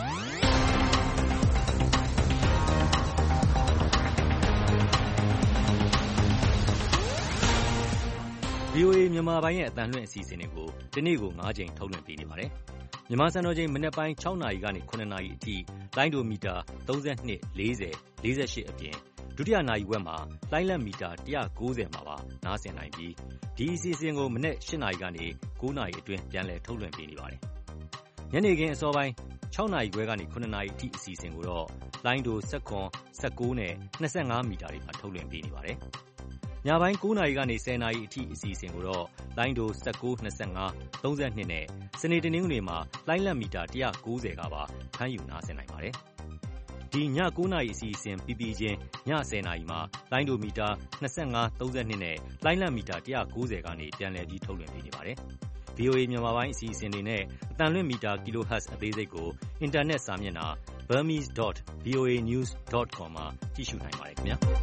VOA မြန်မာပိုင်းရဲ့အသံလွှင့်အစီအစဉ်တွေကိုဒီနေ့ကို9ကြိမ်ထုတ်လွှင့်ပေးနေပါတယ်။မြန်မာစံတော်ချိန်မနက်ပိုင်း6နာရီကနေ9နာရီအထိလိုင်းဒိုမီတာ32 40 48အပြင်ဒုတိယနာရီဝက်မှာလိုင်းလက်မီတာ190မှာပါနားဆင်နိုင်ပြီးဒီအစီအစဉ်ကိုမနက်8နာရီကနေ9နာရီအတွင်းပြန်လည်ထုတ်လွှင့်ပေးနေပါတယ်။ညနေခင်းအစောပိုင်း6နာရီခွဲကနေ9နာရီအထိအစီအစဉ်ကိုတော့လိုင်းဒို19နဲ့25မီတာတွေမှာထုတ်လွှင့်ပေးနေပါတယ်။ညပိုင်း9နာရီကနေ10နာရီအထိအစီအစဉ်ကိုတော့လိုင်းဒို19 25 32နဲ့စနေတနင်္ဂနွေမှာလိုင်းလက်မီတာ190ကပါဖမ်းယူနားဆင်နိုင်ပါတယ်။ဒီည9နာရီအစီအစဉ်ပြီးပြီးချင်းည10နာရီမှာလိုင်းဒိုမီတာ25 32နဲ့လိုင်းလံမီတာ190ကနေပြန်လည်ပြီးထုတ်လွှင့်ပေးနေပါတယ်။ VOA မြန်မာပိုင်းအစီအစဉ်တွေနဲ့အတန်လွင့်မီတာ kilohertz အသေးစိတ်ကိုအင်တာနက်စာမျက်နှာ burmese.voanews.com မှာကြည့်ရှုနိုင်ပါတယ်ခင်ဗျာ။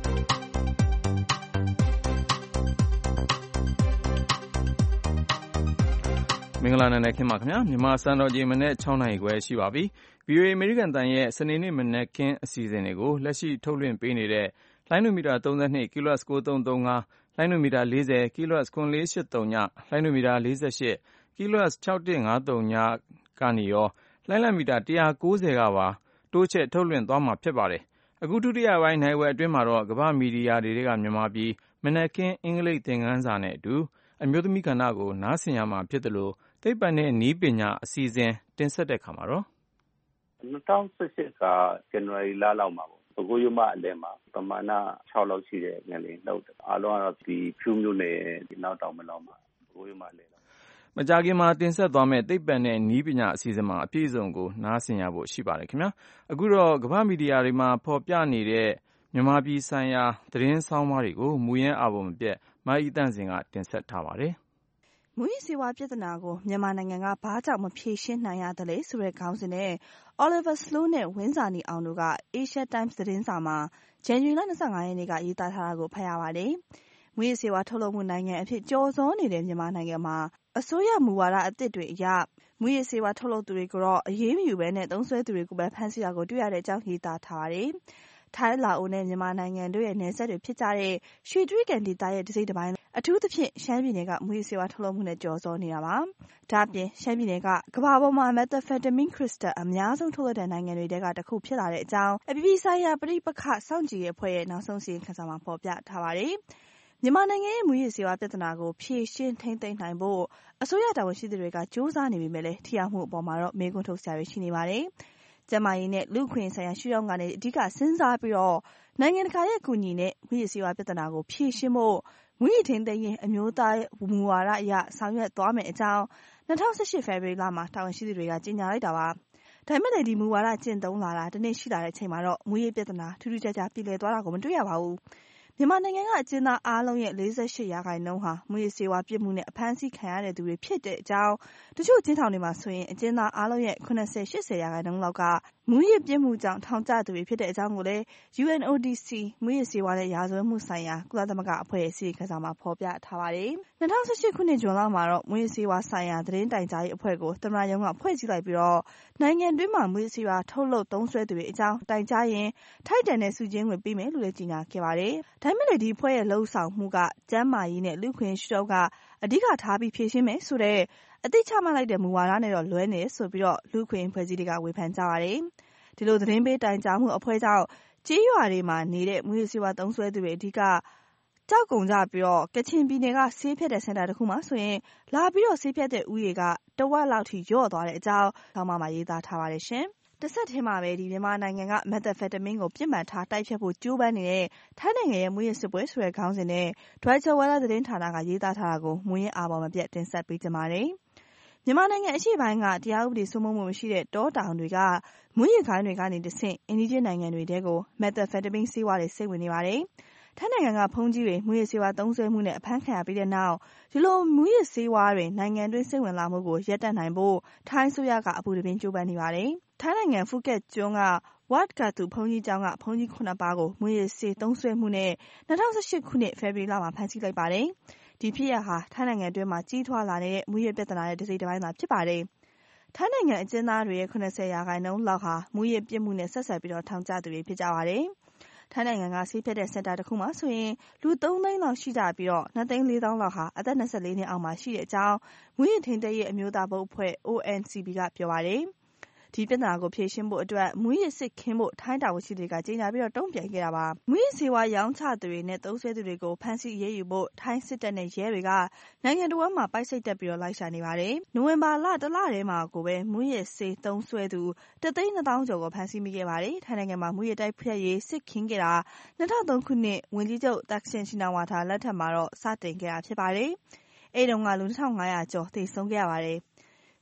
မင်္ဂလာနံနက်ခင်းပါခင်ဗျာမြန်မာစံတော်ချိန်မနေ့6နာရီခွဲရှိပါပြီ။ VOA အမေရိကန်တန်ရဲ့စနေနေ့မနေ့ခင်းအစီအစဉ်တွေကိုလက်ရှိထုတ်လွှင့်ပေးနေတဲ့လိုင်းနိုမီတာ32 kHz 9335လိုင်းနိုမီတာ40 kHz 9483ညလိုင်းနိုမီတာ48 kHz 6153ညကနေရောလိုင်းလံမီတာ190ကပါတိုးချဲ့ထုတ်လွှင့်သွားမှာဖြစ်ပါတယ်။အခုဒုတိယပိုင်းနိုင်ဝက်အတွင်းမှာတော့ကမ္ဘာမီဒီယာတွေကမြန်မာပြည်မနေ့ခင်းအင်္ဂလိပ်သင်ခန်းစာနဲ့အတူအမျိုးသမီးကဏ္ဍကိုနားဆင်ရမှာဖြစ်တယ်လို့သိပ္ပံနဲ့နည်းပညာအစီအစဉ်တင်ဆက်တဲ့ခါမှာတော့ 2018ကဇန်နဝါရီလလောက်မှာပေါ့ပဲခူးရိုးမအလဲမှာပမာဏ6လောက်ရှိတဲ့ငလျင်လှုပ်တယ်အားလုံးကတော့ဒီဖြူမျိုးနယ်ဒီနောက်တောင်မလောက်မှာပဲခူးရိုးမအလဲမကြာခင်မှာတင်ဆက်သွားမယ့်သိပ္ပံနဲ့နည်းပညာအစီအစဉ်မှာအပြည့်အစုံကိုနားဆင်ရဖို့ရှိပါတယ်ခင်ဗျာအခုတော့ကမ္ဘာမီဒီယာတွေမှာဖော်ပြနေတဲ့မြန်မာပြည်ဆိုင်ရာသတင်းဆောင်းပါးတွေကိုမူရင်းအာဘော်မပြတ်မအီတန့်စင်ကတင်ဆက်ထားပါတယ်မူရင်းစေဝါပြဿနာကိုမြန်မာနိုင်ငံကဘာကြောင့်မဖြေရှင်းနိုင်ရသလဲဆိုတဲ့ခေါင်းစဉ်နဲ့ Oliver Slow နဲ့ဝင်းဇာနီအောင်တို့က Asia Times သတင်းစာမှာဇန်နဝါရီလ25ရက်နေ့ကရေးသားထားတာကိုဖတ်ရပါတယ်။မူရင်းစေဝါထုတ်လုပ်မှုနိုင်ငံအဖြစ်ကြော်စောနေတဲ့မြန်မာနိုင်ငံမှာအစိုးရမူဝါဒအသစ်တွေအရမူရင်းစေဝါထုတ်လုပ်သူတွေကိုတော့အရေးမယူဘဲနဲ့သုံးစွဲသူတွေကိုပဲဖမ်းဆီးတာကိုတွေ့ရတဲ့အကြောင်းရေးသားထားပါတယ်။ထိုင်းလာအိုနဲ့မြန်မာနိုင်ငံတို့ရဲ့နယ်စပ်တွေဖြစ်ကြတဲ့ရွှေတြိဂံဒေသရဲ့တစိမ့်တစ်ပိုင်းအထူးသဖြင့်ရှမ်းပြည်နယ်ကမူရင်းစေဝါထုတ်လုပ်မှုနဲ့ကြော်စောနေတာပါ။ဒါ့အပြင်ရှမ်းပြည်နယ်ကကမ္ဘာပေါ်မှာ methamphetamine crystal အများဆုံးထုတ်လုပ်တဲ့နိုင်ငံတွေထဲကတစ်ခုဖြစ်လာတဲ့အကြောင်းအပြည်ပြည်ဆိုင်ရာပဋိပက္ခစောင့်ကြည့်ရေးအဖွဲ့ရဲ့နောက်ဆုံးအစီရင်ခံစာမှာဖော်ပြထားပါတယ်။မြန်မာနိုင်ငံရဲ့မူရင်းစေဝါပြဿနာကိုဖြေရှင်းထိန်းသိမ်းနိုင်ဖို့အစိုးရတာဝန်ရှိသူတွေကစ조사နေပေမဲ့လည်းထိရောက်မှုအပေါ်မှာတော့မေးခွန်းထုတ်စရာရှိနေပါတယ်။ကျန်းမာရေးနဲ့လူ့အခွင့်အရေးဆိုင်ရာရှုထောင့်ကနေအဓိကစဉ်းစားပြီးတော့နိုင်ငံတကာရဲ့အကူအညီနဲ့မူရင်းစေဝါပြဿနာကိုဖြေရှင်းဖို့မူရင်းထိန်းသိမ်းရေးအမျိုးသားမူဝါဒအရဆောင်ရွက်သွားမယ်အကြောင်း2018 ဖေဖော်ဝါရီလမှာတာဝန်ရှိသူတွေကကြေညာလိုက်တာပါ။ဒါပေမဲ့လည်းဒီမူဝါဒကျင့်သုံးလာတာတနေ့ရှိလာတဲ့အချိန်မှာတော့မူရင်းပြဿနာထူးထူးခြားခြားပြည်လည်သွားတာကိုမတွေ့ရပါဘူး။မြန်မာနိုင်ငံကအကျဉ်းသားအားလုံးရဲ့48%ဟာမူရင်းစေဝါပြစ်မှုနဲ့အဖမ်းဆီးခံရတဲ့သူတွေဖြစ်တဲ့အကြောင်းတချို့ကျင်းထောင်တွေမှာဆိုရင်အကျဉ်းသားအားလုံးရဲ့80-80%လောက်ကမူရင်းပြစ်မှုကြောင့်ထောင်ကျသူတွေဖြစ်တဲ့အကြောင်းကိုလည်း UNODC မူရင်းစေဝါနဲ့ရာဇဝတ်မှုဆိုင်ရာကုလသမဂ္ဂအဖွဲ့ရဲ့အစီရင်ခံစာမှာဖော်ပြထားပါတယ်။2018ခုနှစ်ဇွန်လမှာတော့မူရင်းစေဝါဆိုင်ရာသတင်းတိုင်ကြားရေးအဖွဲ့ကိုသမ္မတရုံးကဖွဲ့စည်းလိုက်ပြီးတော့နိုင်ငံတွင်းမှာမူရင်းစေဝါထုတ်လုပ်သုံးစွဲသူတွေအကြောင်းတိုင်ကြားရင်ထိုက်တန်တဲ့စုချင်းငွေပေးမယ်လို့လည်းကြေညာခဲ့ပါတယ်။ဒါပေမဲ့လည်းဒီအဖွဲ့ရဲ့လှုပ်ဆောင်မှုကကျန်းမာရေးနဲ့လူ့ခွင့်ရှုထောင့်ကအဓိကထားပြီးဖြေရှင်းမယ်ဆိုတဲ့အသိချမှတ်လိုက်တဲ့မူဝါဒနဲ့တော့လွဲနေဆိုပြီးတော့လူ့ခွင့်ဖွဲ့စည်းတွေကဝေဖန်ကြပါတယ်။ဒီလိုသတင်းပေးတိုင်ကြားမှုအဖွဲ့ကြောင့်ကြေးရွာတွေမှာနေတဲ့မူရင်းစေဝါသုံးစွဲသူတွေအဓိကကြောက်ကုန်ကြပြီးတော့ကချင်ပြည်နယ်ကဆေးဖြတ်တဲ့စင်တာတစ်ခုမှဆိုရင်လာပြီးတော့ဆေးဖြတ်တဲ့ဥယေကတဝက်လောက်ထိလျော့သွားတဲ့အကြောင်းဆောင်းပါးမှာရေးသားထားပါတယ်ရှင်။တစ်ဆက်တည်းမှာပဲဒီမြန်မာနိုင်ငံက methamphetamine ကိုပြစ်မှတ်ထားတိုက်ဖျက်ဖို့ကြိုးပမ်းနေတဲ့ထိုင်းနိုင်ငံရဲ့မူရင်းစစ်ပွဲဆိုတဲ့ခေါင်းစဉ်နဲ့ Deutsche Welle သတင်းဌာနကရေးသားထားတာကိုမူရင်းအာဘော်မပြတ်တင်ဆက်ပေးကြပါမယ်။မြန်မာနိုင်ငံအရှေ့ပိုင်းကတရားဥပဒေစိုးမိုးမှုမရှိတဲ့တောတောင်တွေကမူရင်းခိုင်းတွေကနေတဆင့်အိန္ဒိယနိုင်ငံတွေတဲကို methamphetamine ဆေးဝါးတွေစိတ်ဝင်နေပါတယ်။ထိုင်းနိုင်ငံကဖုန်းကြီးတွေမူရင်းဆေးဝါးသုံးစွဲမှုနဲ့အဖမ်းခံရပြီးတဲ့နောက်ဒီလိုမူရင်းဆေးဝါးတွေနိုင်ငံတွင်းစိတ်ဝင်လာမှုကိုရပ်တန့်နိုင်ဖို့ထိုင်းဆိုရကအပူတပင်းကြိုးပမ်းနေပါတယ်။ထိုင်းနိုင်ငံဖူးကက်ကျွန်းကWat Gatu ဘုန်းကြီးကျောင်းကဘုန်းကြီး9ပါးကိုမူရင်းဆေးသုံးစွဲမှုနဲ့2018ခုနှစ်ဖေဖော်ဝါရီလမှာဖမ်းဆီးလိုက်ပါတယ်။ဒီဖြစ်ရပ်ဟာထိုင်းနိုင်ငံတွင်းမှာကြီးထွားလာနေတဲ့မူရင်းပြဿနာရဲ့တစ်စိတ်တစ်ပိုင်းသာဖြစ်ပါတယ်။ထိုင်းနိုင်ငံအကျဉ်းသားတွေရဲ့80%လောက်ဟာမူရင်းပြစ်မှုနဲ့ဆက်ဆက်ပြီးတော့ထောင်ကျသူတွေဖြစ်ကြပါတယ်။ထိုင်းနိုင်ငံကဆေးဖြတ်တဲ့စင်တာတစ်ခုမှာဆိုရင်လူ3သိန်းလောက်ရှိကြပြီးတော့2သိန်း4သောင်းလောက်ဟာအသက်24နှစ်အောက်မှာရှိတဲ့အကြောင်းမူရင်းထိန်းသိမ်းရေးအမျိုးသားဘုတ်အဖွဲ့ ONCB ကပြောပါတယ်။ဒီပြဿနာကိုဖြေရှင်းဖို့အတွက်မူရင်းစစ်ခင်းဖို့ထိုင်းတာဝန်ရှိသူတွေကကြေညာပြီးတော့တုံ့ပြန်ခဲ့တာပါ။မူရင်းစေဝါရောင်းချသူတွေနဲ့သုံးစွဲသူတွေကိုဖမ်းဆီးအရေးယူဖို့ထိုင်းစစ်တပ်နဲ့ရဲတွေကနိုင်ငံတော်ဝန်မှာပိုက်စိတ်တက်ပြီးတော့လိုက်ရှာနေပါတယ်။နိုဝင်ဘာလတစ်လထဲမှာကိုပဲမူရင်းစေသုံးစွဲသူ1,200,000 ကျော်ကိုဖမ်းဆီးမိခဲ့ပါတယ်။ထိုင်းနိုင်ငံမှာမူရင်းတိုက်ဖျက်ရေးစစ်ခင်းခဲ့တာ2003ခုနှစ်ဝန်ကြီးချုပ်သက်ဆင်ရှင်နာဝါထာလက်ထက်မှာတော့စတင်ခဲ့တာဖြစ်ပါတယ်။အဲဒီတုန်းကလူ 2,500 ကျော်သေဆုံးခဲ့ရပါတယ်။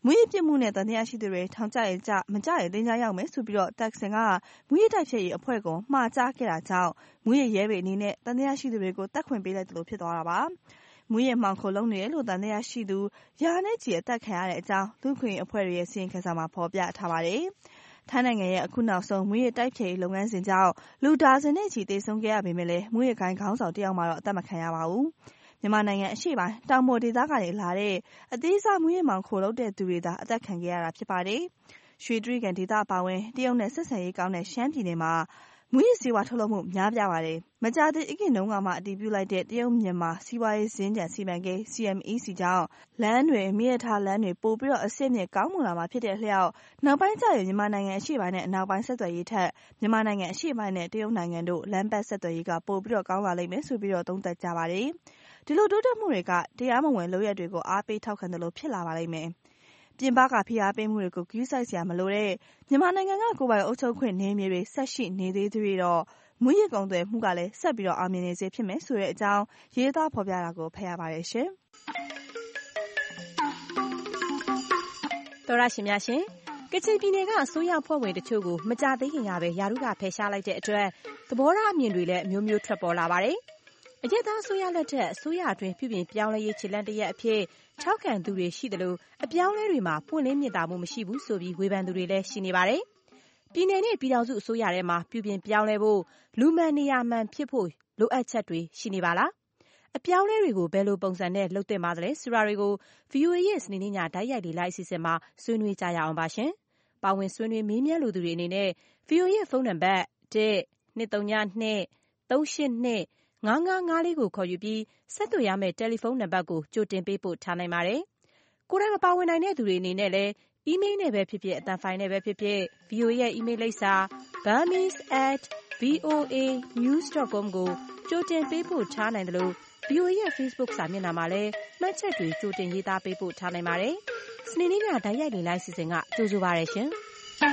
မူရစ်ပြစ်မှုနဲ့တန်တရားရှိသူတွေထောင်ကျရင်ကြမကြရင်တင်းကြရောက်မယ်ဆိုပြီးတော့တက်ဆင်ကမူရစ်တိုက်ဖြတ်ရေးအဖွဲ့ကိုမှားကြားခဲ့တာကြောင့်မူရစ်ရဲတွေအနေနဲ့တန်တရားရှိသူတွေကိုတက်ခွင့်ပေးလိုက်တယ်လို့ဖြစ်သွားတာပါမူရစ်မှောင်ခိုလုံးနေတယ်လို့တန်တရားရှိသူရာနဲ့ကြီးအသက်ခံရတဲ့အကြောင်းလူခွင့်အဖွဲ့တွေရဲ့စီရင်ခံစာမှာဖော်ပြထားပါတယ်ထိုင်းနိုင်ငံရဲ့အခုနောက်ဆုံးမူရစ်တိုက်ဖြတ်ရေးလုပ်ငန်းစဉ်ကြောင့်လူဒါဇင်နဲ့ချီသေဆုံးခဲ့ရပေမဲ့လည်းမူရစ်ကိုင်းခေါင်းဆောင်တယောက်မှတော့အသက်မခံရပါဘူးမြန်မာနိုင်ငံအရှေ့ပိုင်းတောင်ပေါ်ဒေသကနေလာတဲ့အသေးစားမူရစ်မောင်ခိုလုပ်တဲ့သူတွေသာအသက်ခံခဲ့ရတာဖြစ်ပါတယ်ရွှေတြိဂံဒေသအပါဝင်တရုတ်နဲ့ဆက်ဆံရေးကောင်းတဲ့ရှမ်းပြည်နယ်မှာမူရစ်ဆေးဝါးထုတ်လုပ်မှုများပြားပါတယ်မကြာသေးခင်တုန်းကမှအတည်ပြုလိုက်တဲ့တရုတ်မြန်မာစီးပွားရေးစင်ကြံစီမံကိန်း CMEC ကြောင့်လမ်းတွေမြေထားလမ်းတွေပို့ပြီးတော့အဆင့်မြင့်ကောင်းမွန်လာမှာဖြစ်တဲ့လျှောက်နောက်ပိုင်းကျရင်မြန်မာနိုင်ငံအရှေ့ပိုင်းနဲ့အနောက်ပိုင်းဆက်သွယ်ရေးထက်မြန်မာနိုင်ငံအရှေ့ပိုင်းနဲ့တရုတ်နိုင်ငံတို့လမ်းပတ်ဆက်သွယ်ရေးကပို့ပြီးတော့ကောင်းလာလိမ့်မယ်ဆိုပြီးတော့သုံးသပ်ကြပါတယ်ဒီလိုတိုးတက်မှုတွေကတရားမဝင်လုပ်ရက်တွေကိုအားပေးထောက်ခံတယ်လို့ဖြစ်လာပါလိမ့်မယ်ပြင်ပကဖိအားပေးမှုတွေကိုဂရုစိုက်စရာမလိုတဲ့မြန်မာနိုင်ငံကကိုယ်ပိုင်အုပ်ချုပ်ခွင့်နေမြေတွေဆက်ရှိနေသေးသေးတော့မူရစ်ကုန်သွယ်မှုကလည်းဆက်ပြီးတော့အောင်မြင်နေစေဖြစ်မယ်ဆိုတဲ့အကြောင်းရေးသားဖော်ပြတာကိုဖတ်ရပါတယ်ရှင်တော်ရရှိများရှင်ကချင်ပြည်နယ်ကအစိုးရဖွဲ့ဝင်တချို့ကိုမကြသေးခင်ကပဲယာရုကဖယ်ရှားလိုက်တဲ့အတွက်သဘောထားအမြင်တွေလည်းအမျိုးမျိုးထွက်ပေါ်လာပါတယ်အရက်သားအစိုးရလက်ထက်အစိုးရအတွင်းပြုပြင်ပြောင်းလဲရေးခြေလှမ်းတစ်ရပ်အဖြစ်ထောက်ခံသူတွေရှိတယ်လို့အပြောင်းလဲတွေမှာပွင့်လင်းမြင်သာမှုမရှိဘူးဆိုပြီးဝေဖန်သူတွေလည်းရှိနေပါတယ်။ပြည်နယ်နဲ့ပြည်ထောင်စုအစိုးရထဲမှာပြုပြင်ပြောင်းလဲဖို့လူမှန်နေရာမှန်ဖြစ်ဖို့လိုအပ်ချက်တွေရှိနေပါလား။အပြောင်းလဲတွေကိုဘယ်လိုပုံစံနဲ့လုပ်သင့်ပါသလဲဆိုတာတွေကို VOA ရဲ့စနေနေ့ညတိုက်ရိုက်လေ့လာအစီအစဉ်မှာဆွေးနွေးကြရအောင်ပါရှင်။ပါဝင်ဆွေးနွေးမေးမြန်းလိုသူတွေအနေနဲ့ VOA ရဲ့ဖုန်းနံပါတ် 1-232-382-5554 ကိုခေါ်ယူပြီးဆက်သွယ်ရမယ့်တယ်လီဖုန်းနံပါတ်ကိုကြိုတင်ပေးပို့ထားနိုင်ပါတယ်။ကိုယ်တိုင်မပါဝင်နိုင်တဲ့သူတွေအနေနဲ့လည်းအီးမေးလ်နဲ့ပဲဖြစ်ဖြစ်အသံဖိုင်နဲ့ပဲဖြစ်ဖြစ် VOA ရဲ့အီးမေးလ်လိပ်စာ burmese@voanews.com ကိုကြိုတင်ပေးပို့ထားနိုင်တယ်လို့ VOA ရဲ့ Facebook စာမျက်နှာမှာလည်းမှတ်ချက်တွေကြိုတင်ရေးသားပေးပို့ထားနိုင်ပါတယ်။စနေနေ့ညတိုက်ရိုက်လေ့လာအစီအစဉ်ကကြိုဆိုပါရရှင်။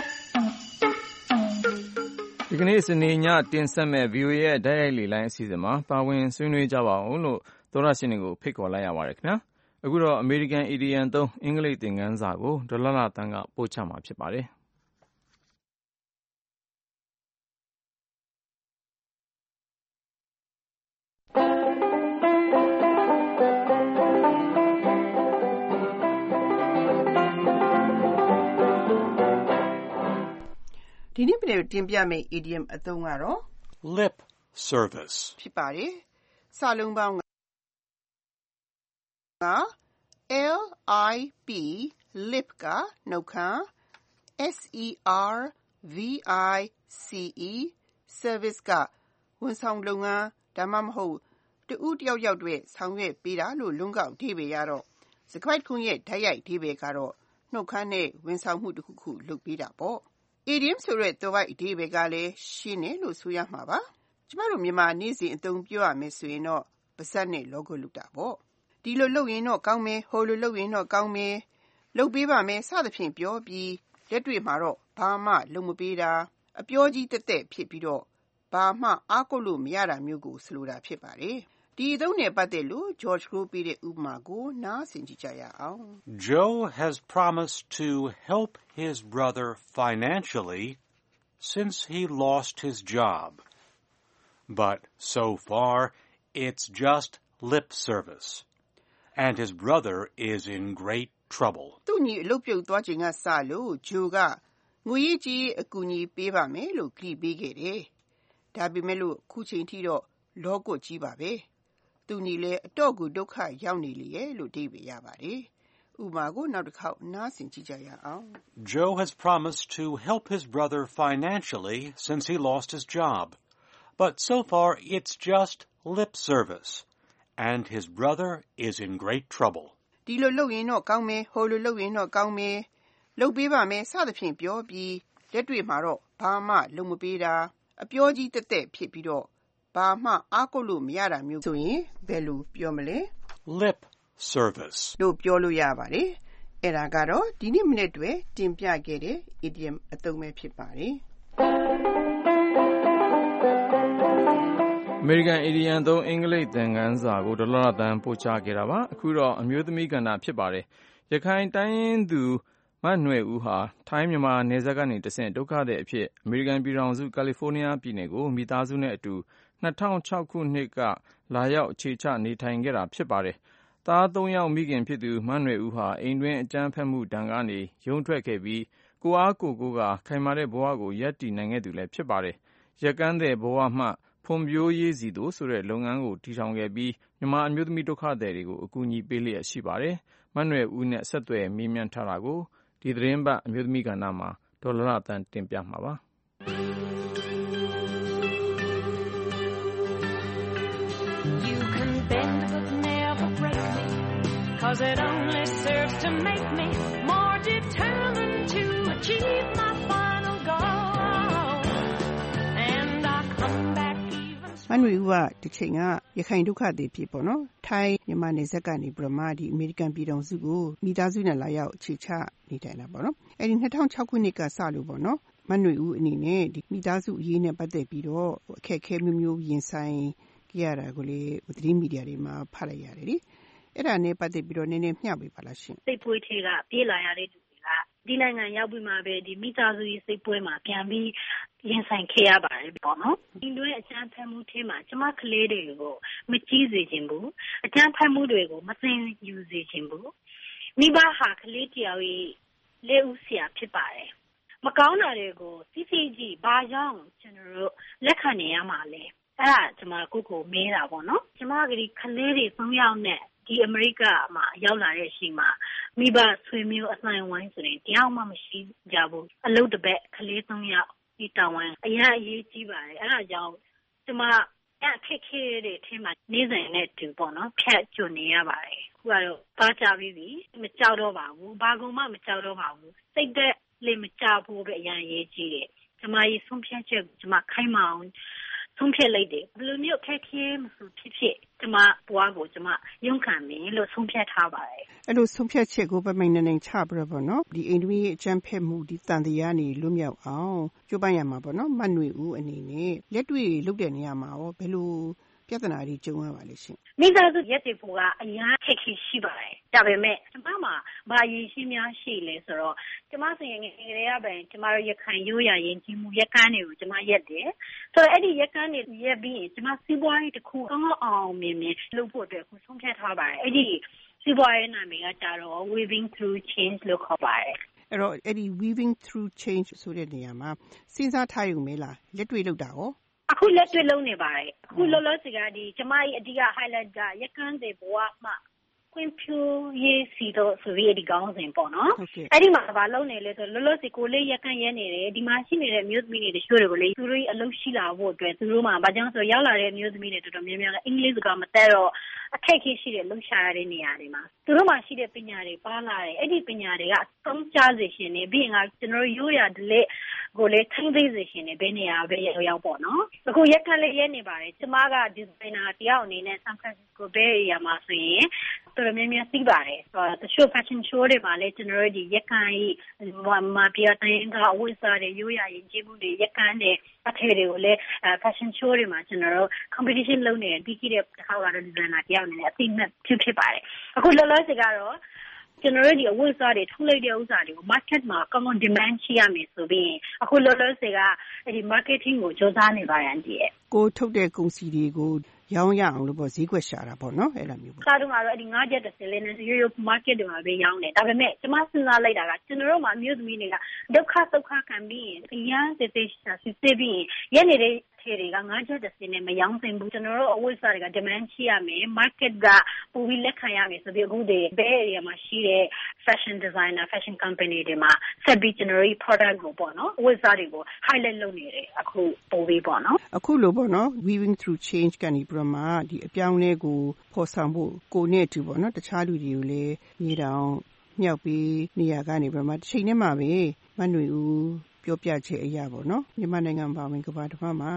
ဒီကနေ့စနေညတင်ဆက်မဲ့ VOA ရဲ့တိုက်ရိုက်လေ့လာအစီအစဉ်မှာပါဝင်ဆွေးနွေးကြပါအောင်လို့သောရရှင်တွေကိုဖိတ်ခေါ်လိုက်ရပါတယ်ခင်ဗျာအခုတော့ American Idiom 3 အင်္ဂလိပ်သင်ခန်းစာကိုဒေါ်လာလာတန်းကပို့ချမှာဖြစ်ပါတယ်ဒီနေ့ပြန်တင်ပြမယ့် idiom အသုံးကတော့ lip service ဖြစ်ပါတယ်။စာလုံးပေါင်းက LIP lip ကနှုတ်ခမ်း SERVICE service ကဝန်ဆောင်လုပ်ငန်းဒါမှမဟုတ်တဦးတယောက်ယောက်တွေဆောင်ရွက်ပေးတာလို့လုံးကောက်အဓိပ္ပာယ်ရတော့စကားခုံရဲ့ဓာတ်ရိုက်အဓိပ္ပာယ်ကတော့နှုတ်ခမ်းနဲ့ဝန်ဆောင်မှုတစ်ခုခုလုပ်ပေးတာပေါ့။ idiom ဆိုတဲ့သွယ်ဝိုက်အဓိပ္ပာယ်ကလည်းရှင်းတယ်လို့ဆိုရမှာပါ။ကျမတို့မြန်မာနေ့စဉ်အသုံးပြောရမယ်ဆိုရင်တော့ပါးစပ်နဲ့လောကလုပ်တာပေါ့။ဒီလိုလုပ်ရင်တော့ကောင်းမယ်ဟိုလိုလုပ်ရင်တော့ကောင်းမယ်လုပ်ပေးပါမယ်စသဖြင့်ပြောပြီးလက်တွေ့မှာတော့ဘာမှလုပ်မပေးတာအပြောကြီးတက်တက်ဖြစ်ပြီးတော့ဘာမှအားကိုးလို့မရတာမျိုးကိုဆိုလိုတာဖြစ်ပါတယ်။ဒီအသုံးနဲ့ပတ်သက်လို့ George Crow ပေးတဲ့ဥပမာကိုနားဆင်ကြည့်ကြရအောင် Joe has promised to help his brother financially since he lost his job. But so far, it's just lip service. And his brother is in great trouble. သူညီအလုပ်ပြုတ်သွားခြင်းကစလို့ Joe ကငွေကြီးအကူအညီပေးပါမယ်လို့ကတိပေးခဲ့တယ်။ဒါပေမဲ့လို့ခုချိန်ထိတော့လောကကြီးပါပဲ။သူညီလည်းအတော့ကိုဒုက္ခရောက်နေလေရဲ့လို့အဓိပ္ပာယ်ရပါတယ်။ဥပမာကိုနောက်တစ်ခေါက်နားဆင်ကြည့်ကြရအောင် Joe has promised to help his brother financially since he lost his job. But so far, it's just lip service. And his brother is in great trouble. ဒီလိုလုပ်ရင်တော့ကောင်းမယ်ဟိုလိုလုပ်ရင်တော့ကောင်းမယ်လုပ်ပေးပါမယ်စသဖြင့်ပြောပြီးလက်တွေ့မှာတော့ဘာမှလုပ်မပေးတာအပြောကြီးတက်တက်ဖြစ်ပြီးတော့ဘာမှအားကိုးလို့မရတာမျိုးဆိုရင်ဘယ်လိုပြောမလဲ Lip service လို့ပြောလို့ရပါတယ်။အဲ့ဒါကတော့ဒီနေ့မိနစ်တွေတင်ပြခဲ့တဲ့ idiom အသုံးပဲဖြစ်ပါတယ်။ American Idiom 3 အင်္ဂလိပ်သင်ခန်းစာကိုဒေါ်လာလာတန်းပို့ချခဲ့တာပါအခုတော့အမျိုးသမီးကဏ္ဍဖြစ်ပါတယ်ရခိုင်တိုင်းရင်းသူမနွယ်ဦးဟာထိုင်းမြန်မာနယ်စပ်ကနေတဆင့်ဒုက္ခသည်အဖြစ်အမေရိကန်ပြည်ထောင်စုကယ်လီဖိုးနီးယားပြည်နယ်ကိုမိသားစုနဲ့အတူ2006 ခုနှစ်ကလာရောက်အခြေချနေထိုင်ခဲ့တာဖြစ်ပါတယ်။သား3ယောက်မိခင်ဖြစ်သူမနွယ်ဦးဟာအိမ်တွင်းအကြမ်းဖက်မှုဒဏ်ကနေရုန်းထွက်ခဲ့ပြီးကိုအားကိုကခိုင်မာတဲ့ဘဝကိုရပ်တည်နိုင်ခဲ့သူလည်းဖြစ်ပါတယ်။ရက်ကန်းတဲ့ဘဝမှဖွံ့ဖြိုးရေးစီတို့ဆိုတဲ့လုပ်ငန်းကိုတည်ထောင်ခဲ့ပြီးမြန်မာအမျိုးသမီးဒုက္ခသည်တွေကိုအကူအညီပေးလျက်ရှိပါတယ်။မနွယ်ဦးနဲ့ဆက်သွယ်မေးမြန်းထားတာကိုဒီသတင်းပတ်အမျိုးသမီးကဏ္ဍမှာဒေါ်လာသန်းတင်ပြမှာပါ။ You can bend but never break me, 'cause it only serves to make me more determined to achieve my final goal. And I come back even မနွေဦးကဒီချိန်ကရခိုင်ဒုက္ခသည်ဖြစ်ပေါ့နော်ထိုင်းမြန်မာနယ်စပ်ကနေပြီးတော့မှဒီအမေရိကန်ပြည်ထောင်စုကိုမိသားစုနဲ့လာရောက်အခြေချနေထိုင်တာပေါ့နော်အဲ့ဒီ2006ခုနှစ်ကစလို့ပေါ့နော်မနွေဦးအနေနဲ့ဒီမိသားစုအရေးနဲ့ပတ်သက်ပြီးတော့အခက်အခဲမျိုးမျိုးရင်ဆိုင်ကြရတာကိုလေသတင်းမီဒီယာတွေမှာဖတ်လိုက်ရတယ်လေအဲ့ဒါနဲ့ပတ်သက်ပြီးတော့နည်းနည်းမျှဝေပါလားရှင်စိတ်ပွေးထေကပြေးလာရတဲ့သူတွေကဒီနိုင်ငံရောက်ပြီးမှပဲဒီမိသားစုရေးစိတ်ပွေးမှာပြန်ပြီးရင်ဆိုင်ခဲ့ရပါတယ်ပေါ့နော်ဒီလိုအကြမ်းဖက်မှုထဲမှာကျမကလေးတွေကိုမကြီးစေခြင်းဘူးအကြမ်းဖက်မှုတွေကိုမသိယူစေခြင်းဘူးမိဘဟာကလေးတယောက်ရဲ့လက်ဦးဆရာဖြစ်ပါတယ်မကောင်းတာတွေကိုစီးစီးကြည့်ဘာကြောင့်ကျွန်တော်တို့လက်ခံနေရမှာလဲအဲ့ဒါကျမကိုမေးတာပေါ့နော်ကျမကဒီကလေးတွေ3ယောက်နဲ့ဒီအမေရိကမှာရောက်လာတဲ့အချိန်မှာမိဘဆွေမျိုးအဆိုင်ဝိုင်းဆိုရင်တယောက်မှမရှိကြဘူးအလုပ်တစ်ပတ်ကလေး3ယောက်ဒီတောင်းဝိုင်းအရင်အရေးကြီးပါတယ်အဲ့ဒါကြောင့်ကျမအခက်ခဲတဲ့ထဲမှာနေစဉ်နဲ့တူပေါ့နော်ဖြတ်ကျွနေရပါတယ်ခုကတော့သားကြပြီမကြောက်တော့ပါဘူးဘာကုန်မှမကြောက်တော့ပါဘူးစိတ်သက်လေးမကြောက်ဖို့ပဲအရင်အရေးကြီးတယ်ကျမရဲ့ဆုံးဖြတ်ချက်ကျမခိုင်မာအောင်ဆုံးဖြတ်လိုက်တယ်ဘယ်လိုမျိုးခက်ခဲမဆိုဖြစ်ကျမဘွားကိုကျမရုန်းခံမယ်လို့ဆုံးဖြတ်ထားပါတယ်အဲ့လိုဆုံးဖြတ်ချက်ကိုပမိန်နေချပြတော့ပေါ့နော်ဒီအိန္ဒိယအကြမ်းဖက်မှုဒီတန်တရားနေလွတ်မြောက်အောင်ကြိုးပမ်းရမှာပေါ့နော်မနွေဦးအနေနဲ့လက်တွေ့လုပ်တဲ့နေရာမှာရောဘယ်လိုပြဿနာတွေကြုံရပါလိမ့်ရှင်မိသားစုရက်တွေပေါ်ကအများခက်ခဲရှိပါတယ်ဒါပေမဲ့ကျမမှာဘာရည်ရှိများရှိလဲဆိုတော့ကျမဆိုရင်ငယ်ငယ်လေးကပဲကျမတို့ရခိုင်ရိုးရာယဉ်ကျေးမှုရက်ကန်းတွေကိုကျမရက်တယ်ဆိုတော့အဲ့ဒီရက်ကန်းတွေရက်ပြီးရင်ကျမစီးပွားရေးတစ်ခုကောင်းအောင်မြင်လုပ်ဖို့အတွက်ခုဆုံးဖြတ်ထားပါတယ်အဲ့ဒီစီးပွားရေးနာမည်ကကြတော့ Weaving Through Change လို့ခေါ်ပါတယ်အဲ့တော့အဲ့ဒီ Weaving Through Change ဆိုတဲ့နေရာမှာစဉ်းစားထားရုံပဲလားလက်တွေ့လုပ်တာရောအခုလက်တွေ့လုံးနေပါတယ်အခုလောလောဆယ်ကဒီကျမရဲ့အဓိက highlight ကရက်ကန်းတဲ့ဘဝမှာခွင့်ပြုရေးစီတော့ဆိုပြီးဒီကောင်းစဉ်ပေါ့နော်အဲ့ဒီမှာဘာလုပ်နေလဲဆိုလောလောဆယ်ကိုလေးရက်ကန်းရဲနေတယ်ဒီမှာရှိနေတဲ့မျိုးသမီးတွေတချို့တွေကိုလေသူတို့အလုပ်ရှိလာဖို့အတွက်သူတို့မှာဘာကြောင့်ဆိုရောက်လာတဲ့မျိုးသမီးတွေတော်တော်များများကအင်္ဂလိပ်စကားမတတ်တော့အခက်အခဲရှိတဲ့လှုပ်ရှားရတဲ့နေရာတွေမှာသူတို့မှာရှိတဲ့ပညာတွေပါလာတယ်အဲ့ဒီပညာတွေကအသုံးချစေရှင်နေပြီးရင်ကကျွန်တော်ရိုးရာဒလက်ကိုလေထိမ့်သိစေရှင်နေဘယ်နေရာပဲရောက်ပေါ့နော်အခုရက်ကန်းလေးရဲနေပါတယ်ကျမကဒီဇိုင်နာတယောက်အနေနဲ့ San Francisco Bay Area မှာဆိုရင်တော်တော်များများသိပါတယ်ဆိုတော့တချို့ fashion show တွေမှာလည်းကျွန်တော်တို့ဒီရက်ကန်ကြီးမှာပြတိုင်းကအဝတ်စားတွေရိုးရာယဉ်ကျေးမှုတွေရက်ကန်တွေအထည်တွေကိုလည်း fashion show တွေမှာကျွန်တော်တို့ competition လုပ်နေပြီးကြည့်တဲ့တစ်ခါကတော့ designer တယောက်အနေနဲ့အသိမှတ်ဖြစ်ပါတယ်အခုလောလောဆယ်ကတော့ကျွန်တော်တို့ဒီအဝတ်စားတွေထုတ်လိုက်တဲ့ဥစ္စာတွေကို market မှာ common demand ရှိရမယ်ဆိုပြီးအခုလောလောဆယ်ကအဲ့ဒီ marketing ကိုစ조사နေပါရန်တည်းကိုထုတ်တဲ့ကုန်စည်တွေကိုရောင်းရအောင်လို့ပေါ့ဈေးကွက်ရှာတာပေါ့နော်အဲ့လိုမျိုးပေါ့စားတော့ကတော့အဲ့ဒီ9ချက်တစ်လေးနဲ့ရိုးရိုး market တွေမှာပဲရောင်းတယ်ဒါပေမဲ့ကျမစဉ်းစားလိုက်တာကကျွန်တော်တို့မှာမြို့သမီးတွေကဒုက္ခခံပြီးရင်အရန်စစ်ပြီးရင်ရက်နေတဲ့ထဲတွေက9ချက်တစ်နဲ့မရောင်းစင်ဘူးကျွန်တော်တို့အဝတ်စားတွေက demand ရှိရမယ် market ကပူပြီးလက်ခံရမယ်ဆိုပြီးအခုဒီ Bay Area မှာရှိတဲ့ fashion designer fashion company တွေမှာဆက်ပြီးကျွန်တော်တို့ product ကိုပေါ့နော်အဝတ်စားတွေကို highlight လုပ်နေတယ်အခုပို့ပြီးပေါ့နော်အခုလိုပေါ့နော် weaving through change ကနေပြီးတော့မှဒီအပြောင်းလဲကိုဖော်ဆောင်ဖို့ကိုနဲ့အတူပေါ့နော်တခြားလူတွေကိုလည်းမြေတောင်မြောက်ပြီးနေရာကနေပြီးတော့မှတစ်ချိန်နဲ့မှပဲမနွေဦးပြောပြချက်အရာပေါ့နော်မြန်မာနိုင်ငံပါဝင်ကမ္ဘာတစ်ဝန်းမှာ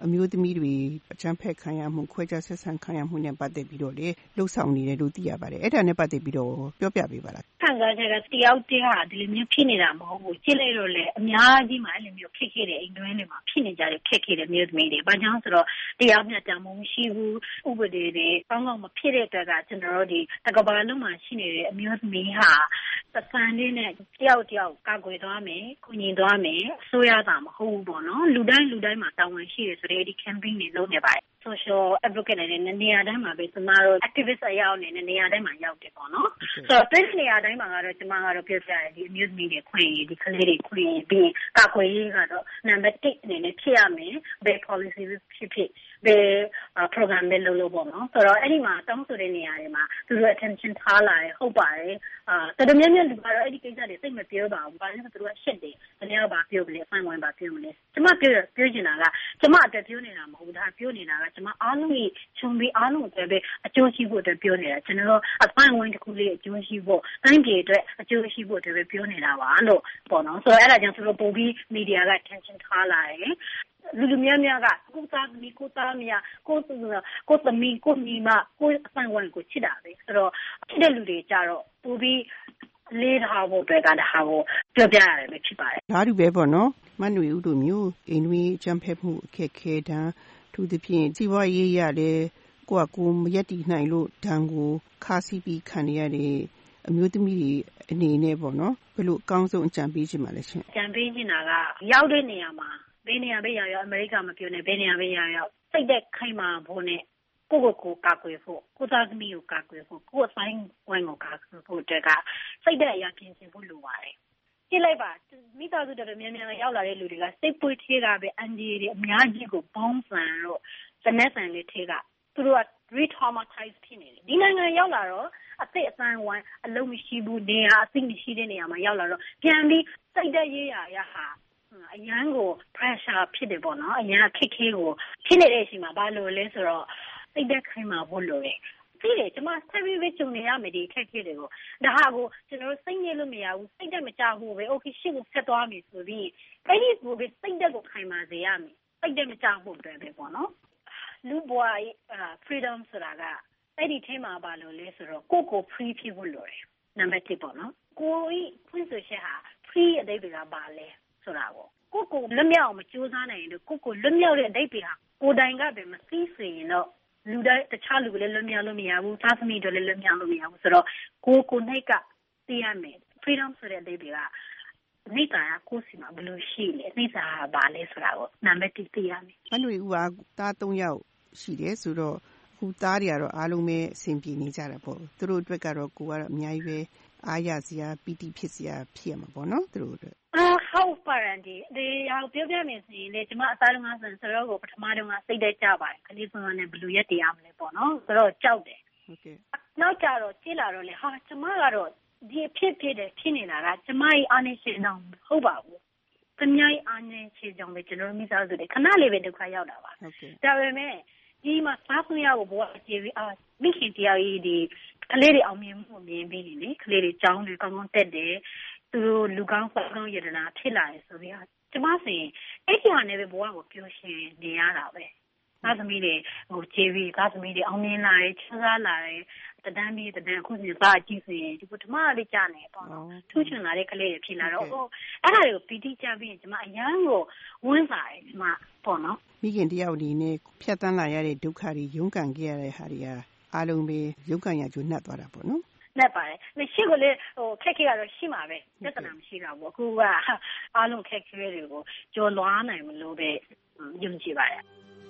အမျိုးသမီးတွေအကြမ်းဖက်ခံရမှုခွဲခြားဆက်ဆံခံရမှုနဲ့ပတ်သက်ပြီးတော့လေလှုပ်ဆောင်နေတယ်လို့သိရပါတယ်အဲ့ဒါနဲ့ပတ်သက်ပြီးတော့ပြောပြပေးပါလားခံစားချက်ကတယောက်တည်းဟာဒီလိုမျိုးဖြစ်နေတာမဟုတ်ဘူးကြည့်လိုက်တော့လေအများကြီးမှအဲ့လိုမျိုးဖြစ်ခဲ့တဲ့အိမ်တွင်းတွေမှာဖြစ်နေကြတဲ့ဖြစ်ခဲ့တဲ့မျိုးသမီးတွေဘာကြောင့်ဆိုတော့တရားမျှတမှုမရှိဘူးဥပဒေတွေကောင်းကောင်းမဖြစ်တဲ့အတွက်ကကျွန်တော်တို့ဒီတကဘာလုံးမှာရှိနေတဲ့အမျိုးသမီးဟာစံလေးနဲ့တယောက်ကာကွယ်သွားမယ်၊ကိုညီသွားမယ်၊အစိုးရသာမဟုတ်ဘူးပေါ့နော်လူတိုင်းမှာတာဝန်ရှိတယ်ဆိုတဲ့ဒီ campaign တွေလုပ်နေပါတယ် social advocate တွေနဲ့နေရာတိုင်းမှာပဲကျမတို့ activist အရောက်နေနေရာတိုင်းမှာရောက်တယ်ပေါ့နော်ဆိုတော့ဒီနေရာတိုင်းမှာကတော့ကျမကတော့ပြောပြရတယ်ဒီအမျိုးသမီးတွေခွင့်ရဒီကလေးတွေခွင့်ရပြီးကာကွယ်ရေးကတော့နံပါတ်1အနေနဲ့ဖြစ်ရမယ်ဘယ် policy ဖြစ်ဘယ် program ပဲလုပ်လို့ပေါ့နော်ဆိုတော့အဲ့ဒီမှာတောင်းဆိုတဲ့နေရာတွေမှာသူတို့ attention ထားလာတယ်ဟုတ်ပါတယ်တော်တော်များများလူကတော့အဲ့ဒီကိစ္စတွေသိမပြောပါဘူးဘာလို့လဲဆိုတော့သူတို့ကရှစ်တယ်တကယ်တော့ဘာပြောမလဲအဖိုင်ဝိုင်းဘာပြောမလဲကျမပြောချင်တာကကျမအတွက်ပြောနေတာမဟုတ်ဘူးဒါပြောနေတာကကျမအားလုံးကြီးခြုံပြီးအားလုံးအတွက်ပဲအကျိုးရှိဖို့အတွက်ပြောနေတာကျွန်တော်အဖိုင်ဝိုင်းတစ်ခုလေးအကျိုးရှိဖို့တိုင်းပြည်အတွက်အကျိုးရှိဖို့အတွက်ပဲပြောနေတာပါလို့ပေါ့နော်ဆိုတော့အဲ့ဒါကြောင့်သူတို့ပို့ပြီးမီဒီယာက attention ထားလာတယ်လူများကကိုသားမီကိုသားမယာကိုသမီးကိုညီမကိုအဖိုင်ဝိုင်းကိုချစ်တာပဲဆိုတော့ချစ်တဲ့လူတွေကြတော့ပို့ပြီးလေးထားဖို့ပဲကဒါဟာကိုပြောပြရတယ်ပဲဖြစ်ပါတယ်ဒါတူပဲပေါ့နော်မနွေဦးတို့မျိုးအိမ်တွင်းကြမ်းဖက်မှုအခက်ခဲတန်းသူသဖြင့်စီးပွားရေးရလည်းကိုမရက်တည်နိုင်လို့ဒဏ်ကိုခါစီးပြီးခံရတဲ့အမျိုးသမီးတွေအနေနဲ့ပေါ့နော်ဘယ်လိုအကောင်းဆုံးအကြံပေးချင်ပါလဲရှင်အကြံပေးချင်တာကရောက်တဲ့နေရာမှာဘယ်နေရာပဲရောက်အမေရိကမပြောနဲ့ဘယ်နေရာပဲရောက်စိတ်သက်ခိုင်မာဖို့နဲ့ကိုကာကွယ်ဖို့ကိုသားသမီးကိုကာကွယ်ဖို့ကိုအဆိုင်ဝိုင်းကိုကာကွယ်ဖို့တက်ကစိတ်သက်အရာပြင်ဆင်ဖို့လိုပါတယ်ကြည့်လိုက်ပါမိသားစုတော်တော်များများရောက်လာတဲ့လူတွေကစိတ်ပွေးထဲကပဲအန်ဂျီတွေအများကြီးကိုပေါင်းစံတော့စနက်ဆန်လေးထဲကသူတို့က re-traumatize ဖြစ်နေတယ်ဒီနိုင်ငံရောက်လာတော့အသိအဆိုင်ဝိုင်းအလုံးမရှိဘူးနေရာအသိမရှိတဲ့နေရာမှာရောက်လာတော့ပြန်ပြီးစိတ်သက်ရေးရဟာအရန်ကို pressure ဖြစ်တယ်ပေါ့နော်အရန်ခက်ခဲကိုဖြစ်နေတဲ့အချိန်မှာဘာလို့လဲဆိုတော့စိတ်သက်ခိုင်မာဖို့လိုတယ်ပြီးတယ်ကျွန်မဆက်ပြီးကြုံနေရမယ်ဒီခက်ခဲတွေကိုဒါဟာကိုကျွန်တော်စိတ်ညစ်လို့မရဘူးစိတ်သက်မကြဘူးပဲ okay ရှစ်ကိုဆက်သွားမယ်ဆိုပြီးအဲ့ဒီကိုပဲစိတ်သက်ကိုခိုင်မာစေရမယ်စိတ်သက်မကြဖို့အတွက်ပဲပေါ့နော်လူဘွားfreedom ဆိုတာကအဲ့ဒီထဲမှာဘာလို့လဲဆိုတော့ကို free ဖြစ်ဖို့လိုတယ်နံပါတ်1ပေါ့နော်ကိုဖွင့်ဆိုချက်ဟာ free အဓိပ္ပာယ်ကဘာလဲဆိုတာကိုလွတ်မြောက်အောင်မကြိုးစားနိုင်ရင်ကိုလွတ်မြောက်တဲ့အဓိပ္ပာယ်ဟာကိုယ်တိုင်ကပဲမသိစေရင်တော့လူတိုင်းတခြားလူကလည်းလွတ်မြောက်လို့မရဘူးသားသမီးတွေလည်းလွတ်မြောက်လို့မရဘူးဆိုတော့ကိုနှိတ်ကသိရမယ် freedom ဆိုတဲ့အဓိပ္ပာယ်ကနှိတ်ကကိုယ်စီမှာဘယ်လိုရှိလဲနှိတ်ကဘာလဲဆိုတာကိုနံပါတ်1သိရမယ်မနွေဦးကသား3ယောက်ရှိတယ်ဆိုတော့အခုသားတွေကတော့အားလုံးပဲအဆင်ပြေနေကြတာပေါ့သူတို့အတွက်ကတော့ကိုကတော့အများကြီးပဲအားရစရာပီတိဖြစ်စရာဖြစ်ရမှာပေါ့နော်သူတို့အတွက်ဟုတ်ပါတယ်ဒီရောက်ပြောပြမယ်ဆိုရင်လေကျမအသားလုံးကဆိုတော့ကိုပထမတုန်းကစိတ်သက်ကြပါတယ်ခလေးဆုံးနဲ့ဘယ်လိုရက်တရားမလဲပေါ့နော်ဆိုတော့ကြောက်တယ်ဟုတ်ကဲ့နောက်ကြတော့ကြည့်လာတော့လေဟာကျမကတော့ဒီဖြစ်နေတာကကျမရဲ့အားနေရှင်တော့ဟုတ်ပါဘူး။ကျမရဲ့အားနေရှင်ကြောင့်ပဲကျွန်တော်မိသားစုတွေခဏလေးပဲဒုက္ခရောက်တာပါ။ဒါပေမဲ့ဒီမှာသားသမီးကိုဘဝအခြေပြီးမိခင်တရားကြီးဒီကလေးတွေအောင်မြင်မှုမြင်ပြီးလေကလေးတွေကြောင်းတွေကောင်းကောင်းတက်တယ်သူတို့လူကောင်းစားကောင်းယတနာဖြစ်လာတယ်ဆိုပြီးကျမဆိုရင်အဲ့ဒီဟာနဲ့ပဲဘဝကိုပျော်ရွှင်နေရတာပဲသားသမီးတွေခြေပြီးသားသမီးတွေအောင်မြင်လာတယ်ချမ်းသာလာတယ်တဒန်းပြီးတဒန်းအခုစဉ်စားကြည့်ဆိုရင်ဒီပထမလေးကြာနေပေါ့နော်ထူးချွန်လာတဲ့ကလေးတွေဖြစ်လာတော့အဲ့ဒါတွေကိုပီတိကြပြီးရင်ကျမအရန်ကိုဝန်းစားတယ်ကျမပေါ့နော်မိခင်တယောက်ဒီနဲ့ဖြတ်တန်းလာရတဲ့ဒုက္ခတွေရုန်းကန်ခဲ့ရတဲ့ဟာတွေကအားလုံးပဲရုန်းကန်ရကြိုးနှက်သွားတာပေါ့နော်နှက်ပါတယ်မရှိကိုလေခက်ခဲရတော့ရှိမှာပဲပြဿနာမရှိတာဘူးအခုကအားလုံးခက်ခဲတွေကိုကြော်လွှားနိုင်မလို့ပဲယုံကြည်ပါတယ်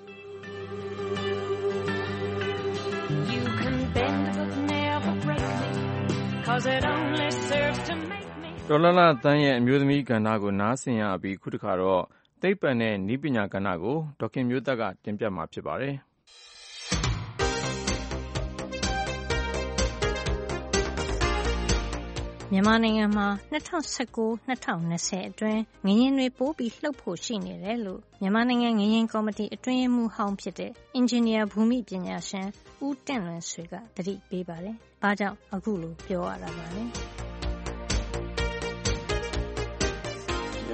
ဒေါ်လာလာတန်းရဲ့အမျိုးသမီးကဏ္ဍကိုနားဆင်ရပြီးခုတစ်ခါတော့သိပ္ပံနဲ့နည်းပညာကဏ္ဍကိုဒေါခင်မျိုးသက်ကတင်ပြမှာဖြစ်ပါတယ်မြန်မာနိုင်ငံမှာ2019-2020အတွင်းငလျင်တွေပိုးပြီးလှုပ်ဖို့ရှိနေတယ်လို့မြန်မာနိုင်ငံငလျင်ကော်မတီအတွင်းမှူးဟောင်းဖြစ်တဲ့အင်ဂျင်နီယာဘူမိပညာရှင်ဦးတင့်လွင်ဆွေကသတိပေးပါတယ်။ဘာကြောင့်အခုလိုပြောရတာပါလဲ။မြ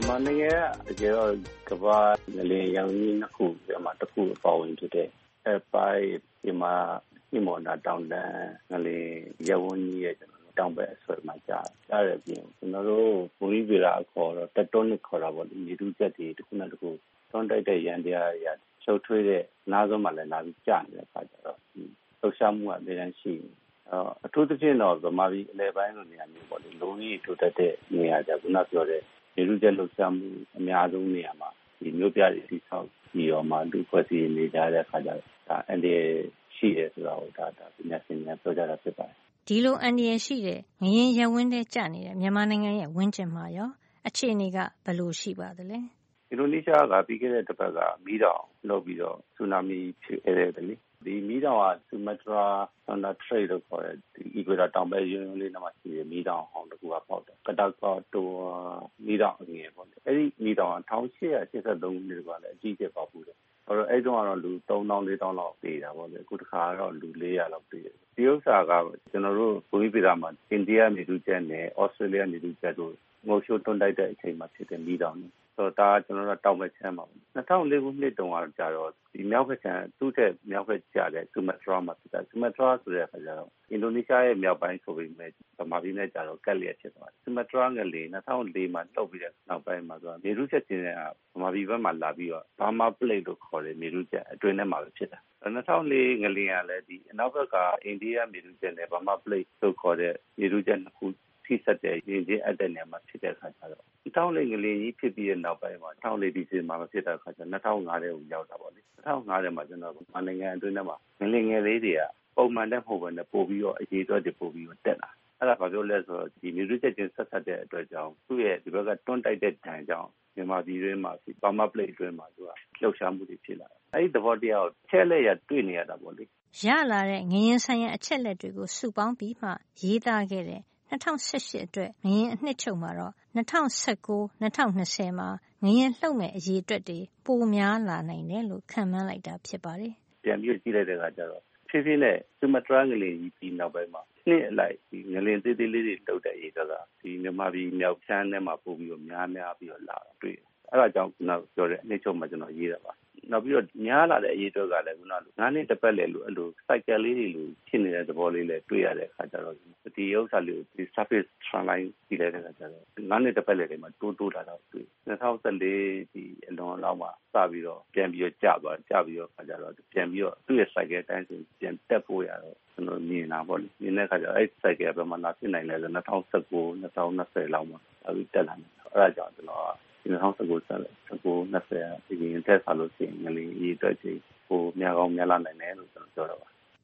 မြန်မာနိုင်ငံကတကယ်တော့ကမ္ဘာငလျင်ရောင်ကြီးနှစ်ခုထဲမှာတစ်ခုအပါဝင်ဖြစ်တဲ့ဒီမှာဒီမော်နာတောင်တန်းငလျင်ရပ်ဝန်းကြီးရဲ့တောင်ဘက်အဆွဲမှာကြားရပြင်ကျွန်တော်တို့ဘူမိဗေဒအခေါ်တော့တက်တိုနစ်ခေါ်တာပေါ့လေမြေထုချက်တွေတစ်ခုနဲ့တစ်ခုတွန်းတိုက်တဲ့ရန်တရားတွေရှုပ်ထွေးတဲ့နားဆုံးမှလည်းလာပြီးကြာနေတဲ့အခါကျတော့လှုပ်ရှားမှုကအများကြီးရှိအထူးသဖြင့်တော့ဗမာပြည်အလဲပိုင်းလိုနေရာမျိုးပေါ့လေလုံးကြီးထိုးတက်တဲ့နေရာကြခုနပြောတဲ့မြေထုချက်လှုပ်ရှားမှုအများဆုံးနေရာမှာဒီမျိုးပြတွေတိဆောက်ပြီးတော့မှလူဖွဲ့စည်းနေကြတဲ့အခါကျတော့ဒါအန်ဒီရှိတယ်ဆိုတော့ဒါပညာရှင်များပြောကြတာဖြစ်ပါတယ်ဒီလိုအန္တရာယ်ရှိတဲ့ငလျင်ရပ်ဝန်းထဲကျနေတဲ့မြန်မာနိုင်ငံရဲ့ဝန်းကျင်မှာရောအခြေအနေကဘယ်လိုရှိပါသလဲအင်ဒိုနီးရှားကပြီးခဲ့တဲ့တစ်ပတ်ကမီးတောင်လုပ်ပြီးတော့ဆူနာမီဖြစ်ခဲ့တယ်လေဒီမီးတောင်ကဆူမတရာဆန်နာထရိတ်လို့ခေါ်တဲ့ဒီအီကွေတာတောင်ဘက်ရုံးလေးမှာရှိတဲ့မီးတောင်ဟောင်းတစ်ခုကပေါက်တယ်ကတောက်တော့မီးတောင်အငယ်ပေါ့လေအဲ့ဒီမီးတောင်က1883ခုနှစ်ကလည်းအကြီးကျယ်ပေါက်ဘူးတယ်အဲ့တုန်းကတော့လူ3000 4000လောက်ပြေးတာပေါ့လေအခုတစ်ခါတော့လူ400လောက်ပြေးတယ်ဒီဥစ္စာကကျွန်တော်တို့ဘူမိဗေဒမှာအိန္ဒိယမြေထုချက်နဲ့ဩစတြေးလျမြေထုချက်တို့ငိုရှိုးတွန်းတိုက်တဲ့အချိန်မှာဖြစ်တဲ့မီးတောင်တွေဆိုတော့ဒါကျွန်တော်တို့တောင်ဘက်ချမ်းပါ2004ခုနှစ်တုန်းကကြာတော့ဒီမြောက်ဘက်ချမ်းသူ့ထက်မြောက်ဘက်ကျတဲ့ဆူမတရာမှာဖြစ်တာဆူမတရာဆိုတဲ့အခါကျတော့အင်ဒိုနီးရှားရဲ့မြောက်ပိုင်းဆိုပေမဲ့ဗမာပြည်နဲ့ကြာတော့ကက်လျက်ဖြစ်သွားတယ်ဆူမတရာငလျင်2004မှာတုတ်ပြီးတဲ့နောက်ပိုင်းမှာဆိုမြေထုချက်ချင်းကဗမာပြည်ဘက်မှာလာပြီးတော့ဘာမာပလိတ်လို့ခေါ်တဲ့မြေထုချက်အတွင်းထဲမှာပဲဖြစ်တာ2004ငလျင်ကလည်းဒီအနောက်ဘက်ကအိန္ဒိယမြေထုချက်နဲ့ဘာမာပလိတ်လို့ခေါ်တဲ့မြေထုချက်နှစ်ခုထိဆက်တဲ့ရင်းချင်းအတက်နေမှာဖြစ်တဲ့အခါကျတော့2004ငလျင်ကြီးဖြစ်ပြီးတဲ့နောက်ပိုင်းမှာ2004ဒီဇင်ဘာမှာဖြစ်တဲ့အခါကျ2005ထဲကိုရောက်တာပေါ့လေ2005ထဲမှာကျွန်တော်မြန်မာနိုင်ငံအတွင်းထဲမှာငလျင်ငယ်လေးတွေကပုံမှန်တဲ့မဟုတ်ဘဲနဲ့ပို့ပြီးတော့အရေးအတွက်တွေပို့ပြီးတော့တက်လာအဲ့ဒါဘာပြောလဲဆိုတော့ဒီမြေထုချက်ချင်းဆက်ဆက်တဲ့အတွက်ကြောင့်သူ့ရဲ့ဒီဘက်ကတွန်းတိုက်တဲ့ဒဏ်ကြောင့်မြန်မာပြည်တွင်းမှာဘာမာပလိတ်အတွင်းမှာသူကလှုပ်ရှားမှုတွေဖြစ်လာတယ်အဲ့ဒီသဘောတရားကိုချက်လက်ရတွေ့နေရတာပေါ့လေရလာတဲ့ငလျင်ဆိုင်ရာအချက်လက်တွေကိုစုပေါင်းပြီးမှရေးသားခဲ့တဲ့2018အတွက်ငလျင်အနှစ်ချုပ်မှာတော့2019-2020မှာငလျင်လှုပ်မဲ့အရေးအတွက်တွေပိုများလာနိုင်တယ်လို့ခန့်မှန်းလိုက်တာဖြစ်ပါတယ်။ပြန်ပြီးကြည့်လိုက်တဲ့အခါကျတော့ဖြည်းဖြည်းနဲ့ဆူမတရာငလျင်ကြီးပြီးနောက်ပိုင်းမှာနှစ်အလိုက်ဒီငလျင်သေးသေးလေးတွေလှုပ်တဲ့အရေးတွေကဒီမြန်မာပြည်မြောက်ချမ်းထဲမှာပို့ပြီးတော့များပြီးတော့လာတွေ့တယ်။အဲ့ဒါကြောင့်ကျွန်တော်ပြောတဲ့အနှစ်ချုပ်မှာကျွန်တော်ရေးတာပါ။နောက်ပြီးတော့များလာတဲ့အရေးတွေကလည်းခုနက9နှစ်တစ်ပတ်လေလို့အဲ့လို cycle လေးတွေလို့ဖြစ်နေတဲ့သဘောလေးလည်းတွေ့ရတဲ့အခါကျတော့ဒီဥစ္စာလေးကိုဒီ surface trend line ကြည့်လိုက်တဲ့အခါကျတော့9နှစ်တစ်ပတ်လေတွေမှာတိုးလာတော့တွေ့2014ဒီအလွန်လောက်မှာစပြီးတော့ပြန်ပြီးတော့ကျပြီးတော့အခါကျတော့ပြန်ပြီးတော့သူ့ရဲ့ cycle တိုင်းဆိုပြန်တက်ဖို့ရတော့ကျွန်တော်မြင်လာပေါ့လေမြင်တဲ့အခါကျတော့အဲ့ cycle ဘယ်မှာလာဖြစ်နိုင်လဲဆို2019 2020လောက်မှာအခုတက်လာတယ်အဲ့ဒါကြောင့်ကျွန်တော်2019-2020ဒီရင်တက်ဆာလို့ရှိရင်ငလျင်ရေးအတွက်ကြီးကိုများကောင်းများလာနိုင်တယ်လို့ကျွန်တော်ပြောတော့ပါ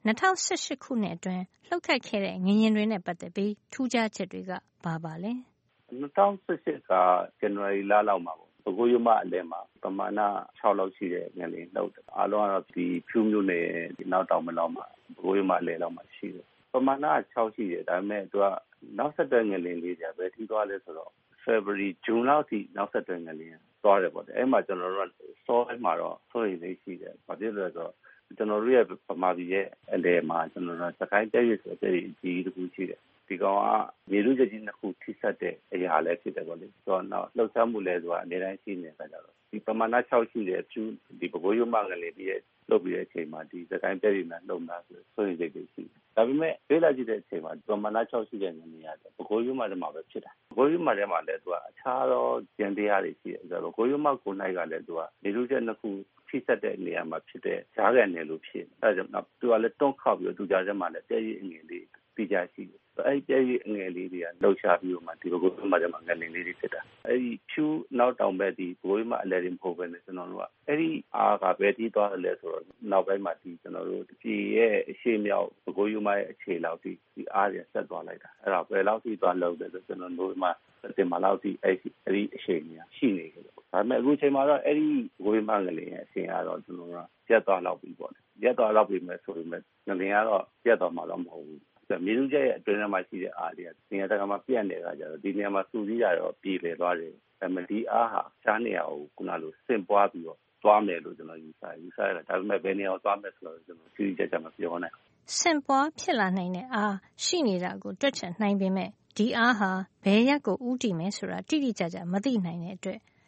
2018ခုနှစ်အတွင်းလှုပ်ခတ်ခဲ့တဲ့ငလျင်တွေနဲ့ပတ်သက်ပြီးထူးခြားချက်တွေကဘာပါလဲ 2018က January လလောက်မှာပေါ့ပဲခူးရိုးမအလဲမှာပမာဏ6လောက်ရှိတဲ့ငလျင်လှုပ်တယ်အားလုံးကတော့ဒီဖြူးမြို့နယ်ဒီနောက်တောင်မလောက်မှာပဲခူးရိုးမအလဲလောက်မှာရှိတယ်ပမာဏ6ရှိတယ်ဒါပေမဲ့သူကနောက်ဆက်တွဲငလျင်လေးကြပဲထိသွားလဲဆိုတော့February June လောက်ထိနောက်ဆက်တွဲငလျင်သွားတယ်ပေါ့။အဲ့မှာကျွန်တော်တို့ကစောပိုင်းမှာတော့စိုးရိမ်လေးရှိတယ်။ဘာဖြစ်လဲဆိုတော့ကျွန်တော်တို့ရဲ့ဗမာပြည်ရဲ့အလဲမှာကျွန်တော်တို့စကိုင်းတက်ရဆိုတဲ့ဒီတစ်ခုရှိတယ်။ဒီကောင်ကမြေလူချက်ကြီးနှစ်ခုထိဆက်တဲ့အရာလည်းဖြစ်တယ်ပေါ့လေ။ဆိုတော့နောက်လှုပ်ရှားမှုလည်းဆိုတာအနေတိုင်းရှိနေတဲ့အခါကျတော့ဒီပမာဏ6ရှိတဲ့ဖြူဒီပဲခူးရိုးမငလျင်ပြီးရဲ့လုပ်ပြီးတဲ့အချိန်မှာဒီစကိုင်းတက်ရမှာလုံလာဆိုစိုးရိမ်လေးတွေရှိတယ်။ဒါပေမဲ့လေ့လာကြည့်တဲ့အချိန်မှာပမာဏ6ရှိတဲ့ငလျင်ရတယ်ပဲခူးရိုးမထဲမှာပဲဖြစ်တာ။ပဲခူးရိုးမထဲမှာလည်းသူကအခြားသောကျန်တရားတွေရှိတယ်ဆိုတော့ပဲခူးရိုးမကိုနိုင်ကလည်းသူကမြေလူချက်နှစ်ခုထိဆက်တဲ့နေရာမှာဖြစ်တဲ့ဂျားကန်နယ်လို့ဖြစ်အဲဒါကြောင့်သူကလည်းတွန်းခောက်ပြီးတော့သူကြားထဲမှာလည်းပြည့်ရည်အငယ်လေးပြီးကြရှိတယ်အဲ့ပြည့်ရည်အငယ်လေးတွေကလှုပ်ရှားပြီးတော့မှဒီပဲခူးရိုးမထဲမှာငလျင်လေးတွေဖြစ်တာအဲ့ဒီဖြူနောက်တောင်ဘက်ဒီပဲခူးရိုးမအလဲတွေမဟုတ်ဘဲနဲ့ကျွန်တော်တို့ကအဲ့ဒီအားကဘယ်ထိသွားလဲဆိုတော့နောက်ပိုင်းမှာဒီကျွန်တော်တို့ပြည်ရဲ့အရှိမြောက်ပဲခူးရိုးမရဲ့အခြေလောက်ဒီအားတွေဆက်သွားလိုက်တာအဲ့ဒါဘယ်လောက်ထိသွားလို့လဲဆိုကျွန်တော်တို့မှတင်မာလောက်ထိအဲ့ဒီအရှိနေရှိနေတယ်ဒါပေမဲ့အခုချိန်မှာတော့အဲ့ဒီဝေးမငလျင်ရဲ့အရှင်ကတော့ကျွန်တော်တို့ကရက်သွားလောက်ပြီပေါ့ရက်သွားလောက်ပြီမဲ့ဆိုပေမဲ့ငလျင်ကတော့ရက်သွားမှာတော့မဟုတ်ဘူးမြေလူကျရဲ့အတွင်းထဲမှာရှိတဲ့အားတွေကနေရာတကာမှာပြန့်နေတာကြတော့ဒီနေရာမှာစူးစီးရတော့ပြည်လေသွားတယ်ဒါပေမဲ့ဒီအားဟာရှားနေရကိုခုနလိုဆင့်ပွားပြီးတော့သွားမယ်လို့ကျွန်တော်ယူဆရတာဒါပေမဲ့ဘယ်နေရာကိုသွားမယ်ဆိုတော့ကျွန်တော်စီးကြမပြောနိုင်ဆင့်ပွားဖြစ်လာနိုင်တဲ့အားရှိနေတာကိုတွက်ချက်နိုင်ပေမဲ့ဒီအားဟာဘယ်ရက်ကိုဥတည်မယ်ဆိုတာတိတိကျကျမသိနိုင်တဲ့အတွက်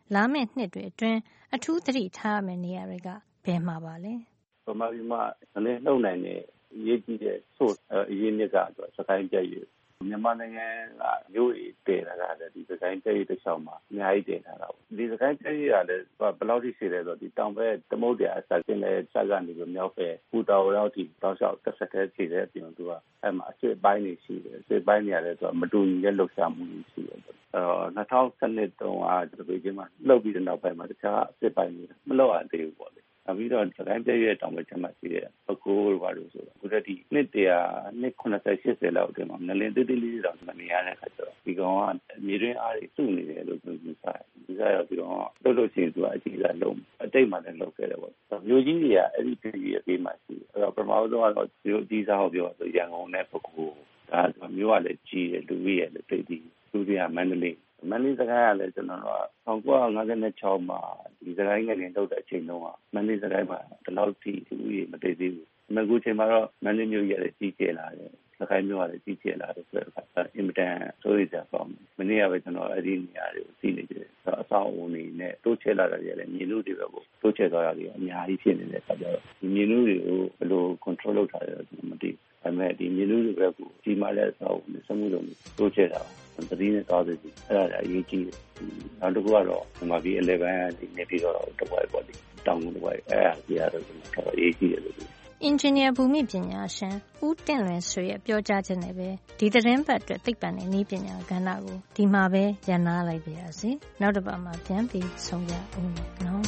လာမယ့်နှစ်တွေအတွင်းအထူးသတိထားရမယ့်နေရာတွေကဘယ်မှာပါလဲ။ဗမာပြည်မှာလည်းလှုပ်နိုင်တဲ့အရေးကြီးတဲ့ source အရင်းမြစ်ကတော့စကိုင်းပြတ်ရည်မြန်မာနိုင်ငံကမျိုးရည်တည်လာတာဒီစကိုင်းပြတ်ရည်တစ်ချောင်းမှာအများကြီးတည်လာတာပေါ့ဒီစကိုင်းပြတ်ရည်ကလည်းဘယ်လောက်ထိရှိလဲဆိုတော့ဒီတောင်ဘက်သမုဒ္ဒရာအစတင်လဲစကနေပြီးမြောက်ဘက်ပူတော်ရောက်ဒီတောက်လျှောက်တစ်ဆက်တည်းရှိတဲ့အပြင်သူကအဲ့မှာအစစ်ပိုင်းတွေရှိတယ်အစစ်ပိုင်းတွေလည်းဆိုတော့မတူညီတဲ့လှုပ်ရှားမှုတွေရှိတယ်2012တုန်းကဒီဘေးမှာလှုပ်ပြီးတဲ့နောက်ပိုင်းမှာတခြားအစစ်ပိုင်းတွေမလှုပ်ရသေးဘူးပေါ့လေပြီးတော့စကိုင်းပြည့်ရဲ့တောင်ဘက်ခြမ်းမှာရှိတဲ့ပကိုးဘာလို့ဆိုတော့အခုတည်းဒီနှစ်80လောက်တည်းမှာနလင်းတိတိလေးတောင်မမြင်ရတဲ့အခါကျတော့ဒီကောင်ကမြေရင်းအားတွေစုနေတယ်လို့ပြောယူဆတယ်။ဒီစားရောက်ပြီးတော့လို့ရှိရင်သူကအကြီးစားလုံးအတိတ်မှာလည်းလုပ်ခဲ့တယ်ပေါ့။မျိုးကြီးတွေကအဲ့ဒီပြည်ရဲ့အပေးမှရှိတယ်။အဲ့တော့ပထမဆုံးကတော့ဒီအကြီးစားဟောပြောဆိုရန်ကုန်နဲ့ပကိုးဒါမျိုးကလည်းကြီးတယ်လူကြီးရဲ့လည်းတိတ်ပြီးလူတွေကမန္တလေးစကိုင်းကလည်းကျွန်တော်တို့1956မှာဒီစကိုင်းငယ်နေတော့တဲ့အချိန်တုန်းကမန္တလေးစကိုင်းမှာဒီလောက်ထိသူကြီးမတည်သေးဘူး။အခုချိန်မှာတော့မန္တလေးမြို့ရဲ့ကြီးကျယ်လာတယ်။စကိုင်းမြို့ကလည်းကြီးကျယ်လာတယ်ဆိုတော့အင်မတန်ဆိုရကြပါမယ်။မနေ့ကပဲကျွန်တော်အဲ့ဒီနေရာတွေကိုသိနေတယ်။အဆောင်အုံတွေနဲ့တိုးချဲလာတာတွေလည်းမြေနုတွေပဲကိုတိုးချဲသွားတာတွေအများကြီးဖြစ်နေတဲ့အခါကျတော့ဒီမြေနုတွေကိုဘယ်လို control လုပ်ထားလဲကျွန်တော်မသိဘူး။ဒါပေမဲ့ဒီမြေနုတွေပဲကိုဒီမှာလည်းအဆောင်အုံတွေစမှုလုံးတိုးချဲတာသတိနဲ့သွားသည်အဲ့ဒါအရေးကြီးတယ်နောက်တစ်ခုကတော့ဒီမှာဒီ11ဒီနေ့ပြီးတော့တဝိုက်ပေါ့ဒီတောင်တဝိုက်အဲ့ဒါကြီးရတော့တော်အရေးကြီးတယ်လို့အင်ဂျင်နီယာဘူမိပညာရှင်ဦးတင့်လွင်ဆွေရဲ့ပြောကြားချက်နဲ့ပဲဒီသတင်းပတ်အတွက်သိပ္ပံနဲ့နည်းပညာကဏ္ဍကိုဒီမှာပဲရန်နာလိုက်ပါရစေနောက်တစ်ပတ်မှာပြန်ပြီးဆုံကြအောင်နော်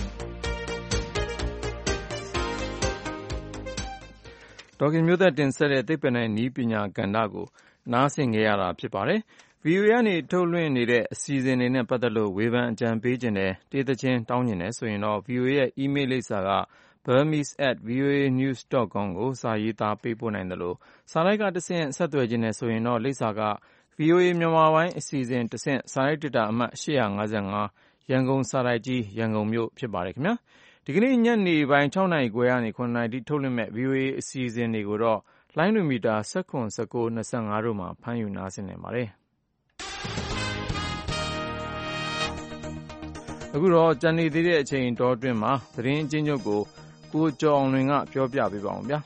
ဒေါက်ခင်မျိုးသက်တင်ဆက်တဲ့သိပ္ပံနဲ့နည်းပညာကဏ္ဍကိုနားဆင်ကြရတာဖြစ်ပါတယ်VOA ကနေထုတ်လွှင့်နေတဲ့အစီအစဉ်တွေနဲ့ပတ်သက်လို့ဝေဖန်အကြံပေးခြင်းနဲ့တေးသချင်းတောင်းခြင်းနဲ့ဆိုရင်တော့ VOA ရဲ့ email လိပ်စာက burmese@voanews.com ကိုစာရေးသားပေးပို့နိုင်တယ်လို့စာလိုက်ကတဆင့်ဆက်သွယ်ခြင်းနဲ့ဆိုရင်တော့လိပ်စာက VOA မြန်မာပိုင်းအစီအစဉ်တဆင့်စာရိုက်တာအမှတ်855ရန်ကုန်စာရိုက်ကြီးရန်ကုန်မြို့ဖြစ်ပါတယ်ခင်ဗျာဒီကနေ့ညနေပိုင်း6နာရီခွဲကနေ9နာရီထိထုတ်လွှင့်မဲ့ VOA အစီအစဉ်တွေကိုတော့လိုင်းဒိုမီတာ19 19 25တို့မှာဖမ်းယူနားဆင်နိုင်ပါတယ်အခုတော့ကြံနေသေးတဲ့အချိန်တောအတွင်းမှာသတင်းအချင်းချုပ်ကိုကျော်အောင်လွင်ကပြောပြပေးပါအောင်ဗျာ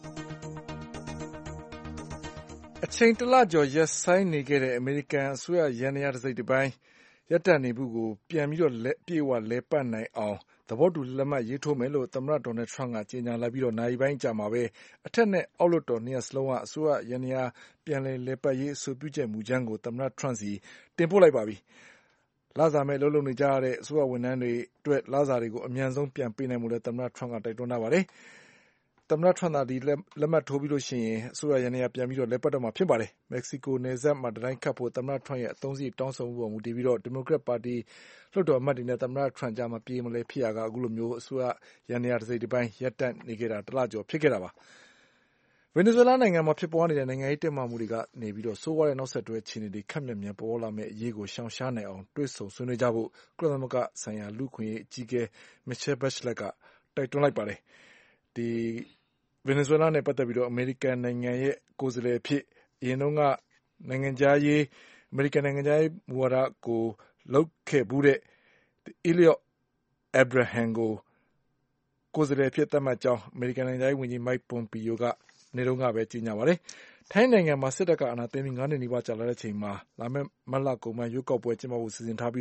အချိန်တလကျော်ရက်ဆိုင်နေခဲ့တဲ့အမေရိကန်အစိုးရရန်ရာတစိတ်တစ်ပိုင်းရပ်တန့်နေမှုကိုပြန်ပြီးတော့ပြေဝလဲပတ်နိုင်အောင်သဘောတူလက်မှတ်ရေးထိုးမယ်လို့သမ္မတဒေါ်နယ်ထရန့်ကကြေညာလိုက်ပြီးတော့နိုင်ပိုင်းကြာမှာပဲအထက်နဲ့အောက်လွှတ်တော်နှစ်ရပ်စလုံးကအစိုးရရန်ရာပြန်လဲပတ်ရေးအဆိုပြုချက်မူကြမ်းကိုသမ္မတထရန့်စီတင်ပို့လိုက်ပါပြီလစာမဲ့လှုပ်နေကြရတဲ့အစိုးရဝန်ထမ်းတွေအတွက်လစာတွေကိုအမြန်ဆုံးပြန်ပေးနိုင်မှုလဲသမ္မတထရန့်ကတိုက်တွန်းထားပါတယ်သမ္မတထရန့်သာဒီလက်မှတ်ထိုးပြီးလို့ရှိရင်အစိုးရရန်ရာပြန်ပြီးတော့လဲပတ်တော့မှာဖြစ်ပါတယ်မက္ကဆီကိုနယ်စပ်မှာတိုင်းခတ်ဖို့သမ္မတထရန့်ရဲ့အသုံးစရိတ်တောင်းဆိုမှုပေါ်မူတည်ပြီးတော့ဒီမိုကရက်ပါတီလွှတ်တော်အမတ်တွေနဲ့သမ္မတထရန့်ကြားမှာပြေမလဲဖြစ်ရကအခုလိုမျိုးအစိုးရရန်ရာတစ်စိတ်တစ်ပိုင်းရပ်တန့်နေခဲ့တာတလကျော်ဖြစ်ခဲ့တာပါဗင်နီဇွဲလားနိုင်ငံမှာဖြစ်ပေါ်နေတဲ့နိုင်ငံရေးတင်းမာမှုတွေကနေပြီးတော့ဆိုးဝါးတဲ့နောက်ဆက်တွဲအခြေအနေတွေခက်မြက်မြန်ပေါ်လာမယ့်အရေးကိုရှောင်ရှားနိုင်အောင်တွဲဆုံဆွေးနွေးကြဖို့ကုလသမဂ္ဂဆိုင်ရာလူ့ခွင့်ရေးအကြီးအကဲ Michelle Bachelet ကတိုက်တွန်းလိုက်ပါတယ်ဒီဗင်နီဇွဲလားနဲ့ပတ်သက်ပြီးတော့အမေရိကန်နိုင်ငံရဲ့ကိုယ်စားလှယ်ဖြစ်အရင်တုန်းကနိုင်ငံခြားရေးအမေရိကန်နိုင်ငံခြားရေးမူဝါဒကိုလုပ်ခဲ့ဘူးတဲ့ Elliot Abraham ကိုကိုယ်စားလှယ်ဖြစ်သတ်မှတ်ကြောင်းအမေရိကန်နိုင်ငံခြားရေးဝန်ကြီး Mike Pompeo ကနေတုန်းကပဲကြေညာပါတယ်ထိုင်းနိုင်ငံမှာစစ်တပ်ကအာဏာသိမ်းပြီး9နှစ်နီးပါးကြာလာတဲ့အချိန်မှာလာမယ့်မတ်လကုန်ပိုင်းရွေးကောက်ပွဲကျင်းပဖို့စီစဉ်ထားတယ်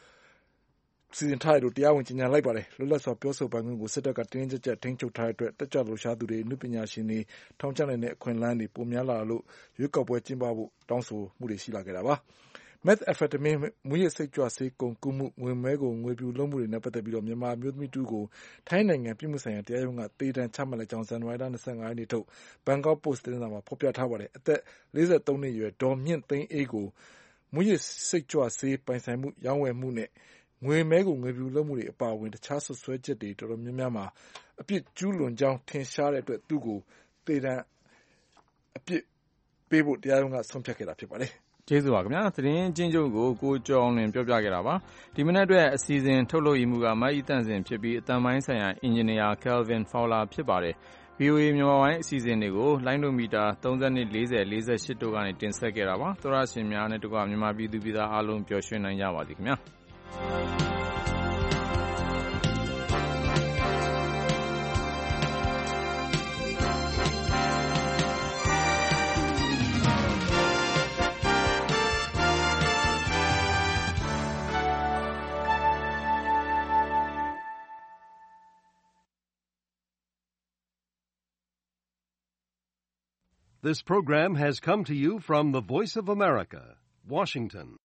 လို့တရားဝင်ကြေညာလိုက်ပါတယ်လွတ်လပ်စွာပြောဆိုပိုင်ခွင့်ကိုစစ်တပ်ကတင်းကျပ်ထိန်းချုပ်ထားတဲ့အတွက်တက်ကြွလှုပ်ရှားသူတွေအမှုပညာရှင်တွေထောင်ချနိုင်တဲ့အခွင့်အလမ်းတွေပိုများလာလို့ရွေးကောက်ပွဲကျင်းပဖို့တောင်းဆိုမှုတွေရှိလာခဲ့တာပါmethamphetamine မူးယစ်စိတ်ကြွဆေးကုန်ကူးမှုငွေမဲကိုငွေပြူလုံးမှုတွေနဲ့ပတ်သက်ပြီးတော့မြန်မာမျိုးသမီးတူကိုထိုင်းနိုင်ငံပြည်မှုဆိုင်ရာတရားရုံးကတေးတန်းချမှတ်လိုက်ကြောင်းဇန်နဝါရီလ25ရက်နေ့ထုတ် Bangkok Post သတင်းစာမှာဖော်ပြထားပါတယ်အသက်43နှစ်အရွယ်ဒေါ်မြင့်သိန်းအေးကိုမူးယစ်စိတ်ကြွဆေးပိုင်ဆိုင်မှုရောင်းဝယ်မှုနဲ့ငွေမဲကိုငွေပြူလုံးမှုတွေအပါအဝင်တခြားဆွဆွဲချက်တွေတော်တော်များများမှာအပြစ်ကျူးလွန်ကြောင်းထင်ရှားတဲ့အတွက်သူ့ကိုတေးတန်းအပြစ်ပေးဖို့တရားရုံးကဆုံးဖြတ်ခဲ့တာဖြစ်ပါတယ်ကျေးဇူးပါခင်ဗျာသတင်းချင်းချုပ်ကိုကျော်အောင်လွင်ပြောပြခဲ့တာပါဒီမနေ့အတွက်အစီအစဉ်ထုတ်လုပ်ရမှုကမတ်ဤတန့်စင်ဖြစ်ပြီးအတန်ပိုင်းဆိုင်ရာအင်ဂျင်နီယာ Kelvin Fowler ဖြစ်ပါတယ် VOA မြန်မာပိုင်းအစီအစဉ်တွေကိုလိုင်းဒိုမီတာ32 40 48တို့ကနေတင်ဆက်ခဲ့တာပါသောရရှင်များနဲ့တကွမြန်မာပြည်သူပြည်သားအားလုံးပျော်ရွှင်နိုင်ကြပါစေခင်ဗျာ This program has come to you from the Voice of America, Washington.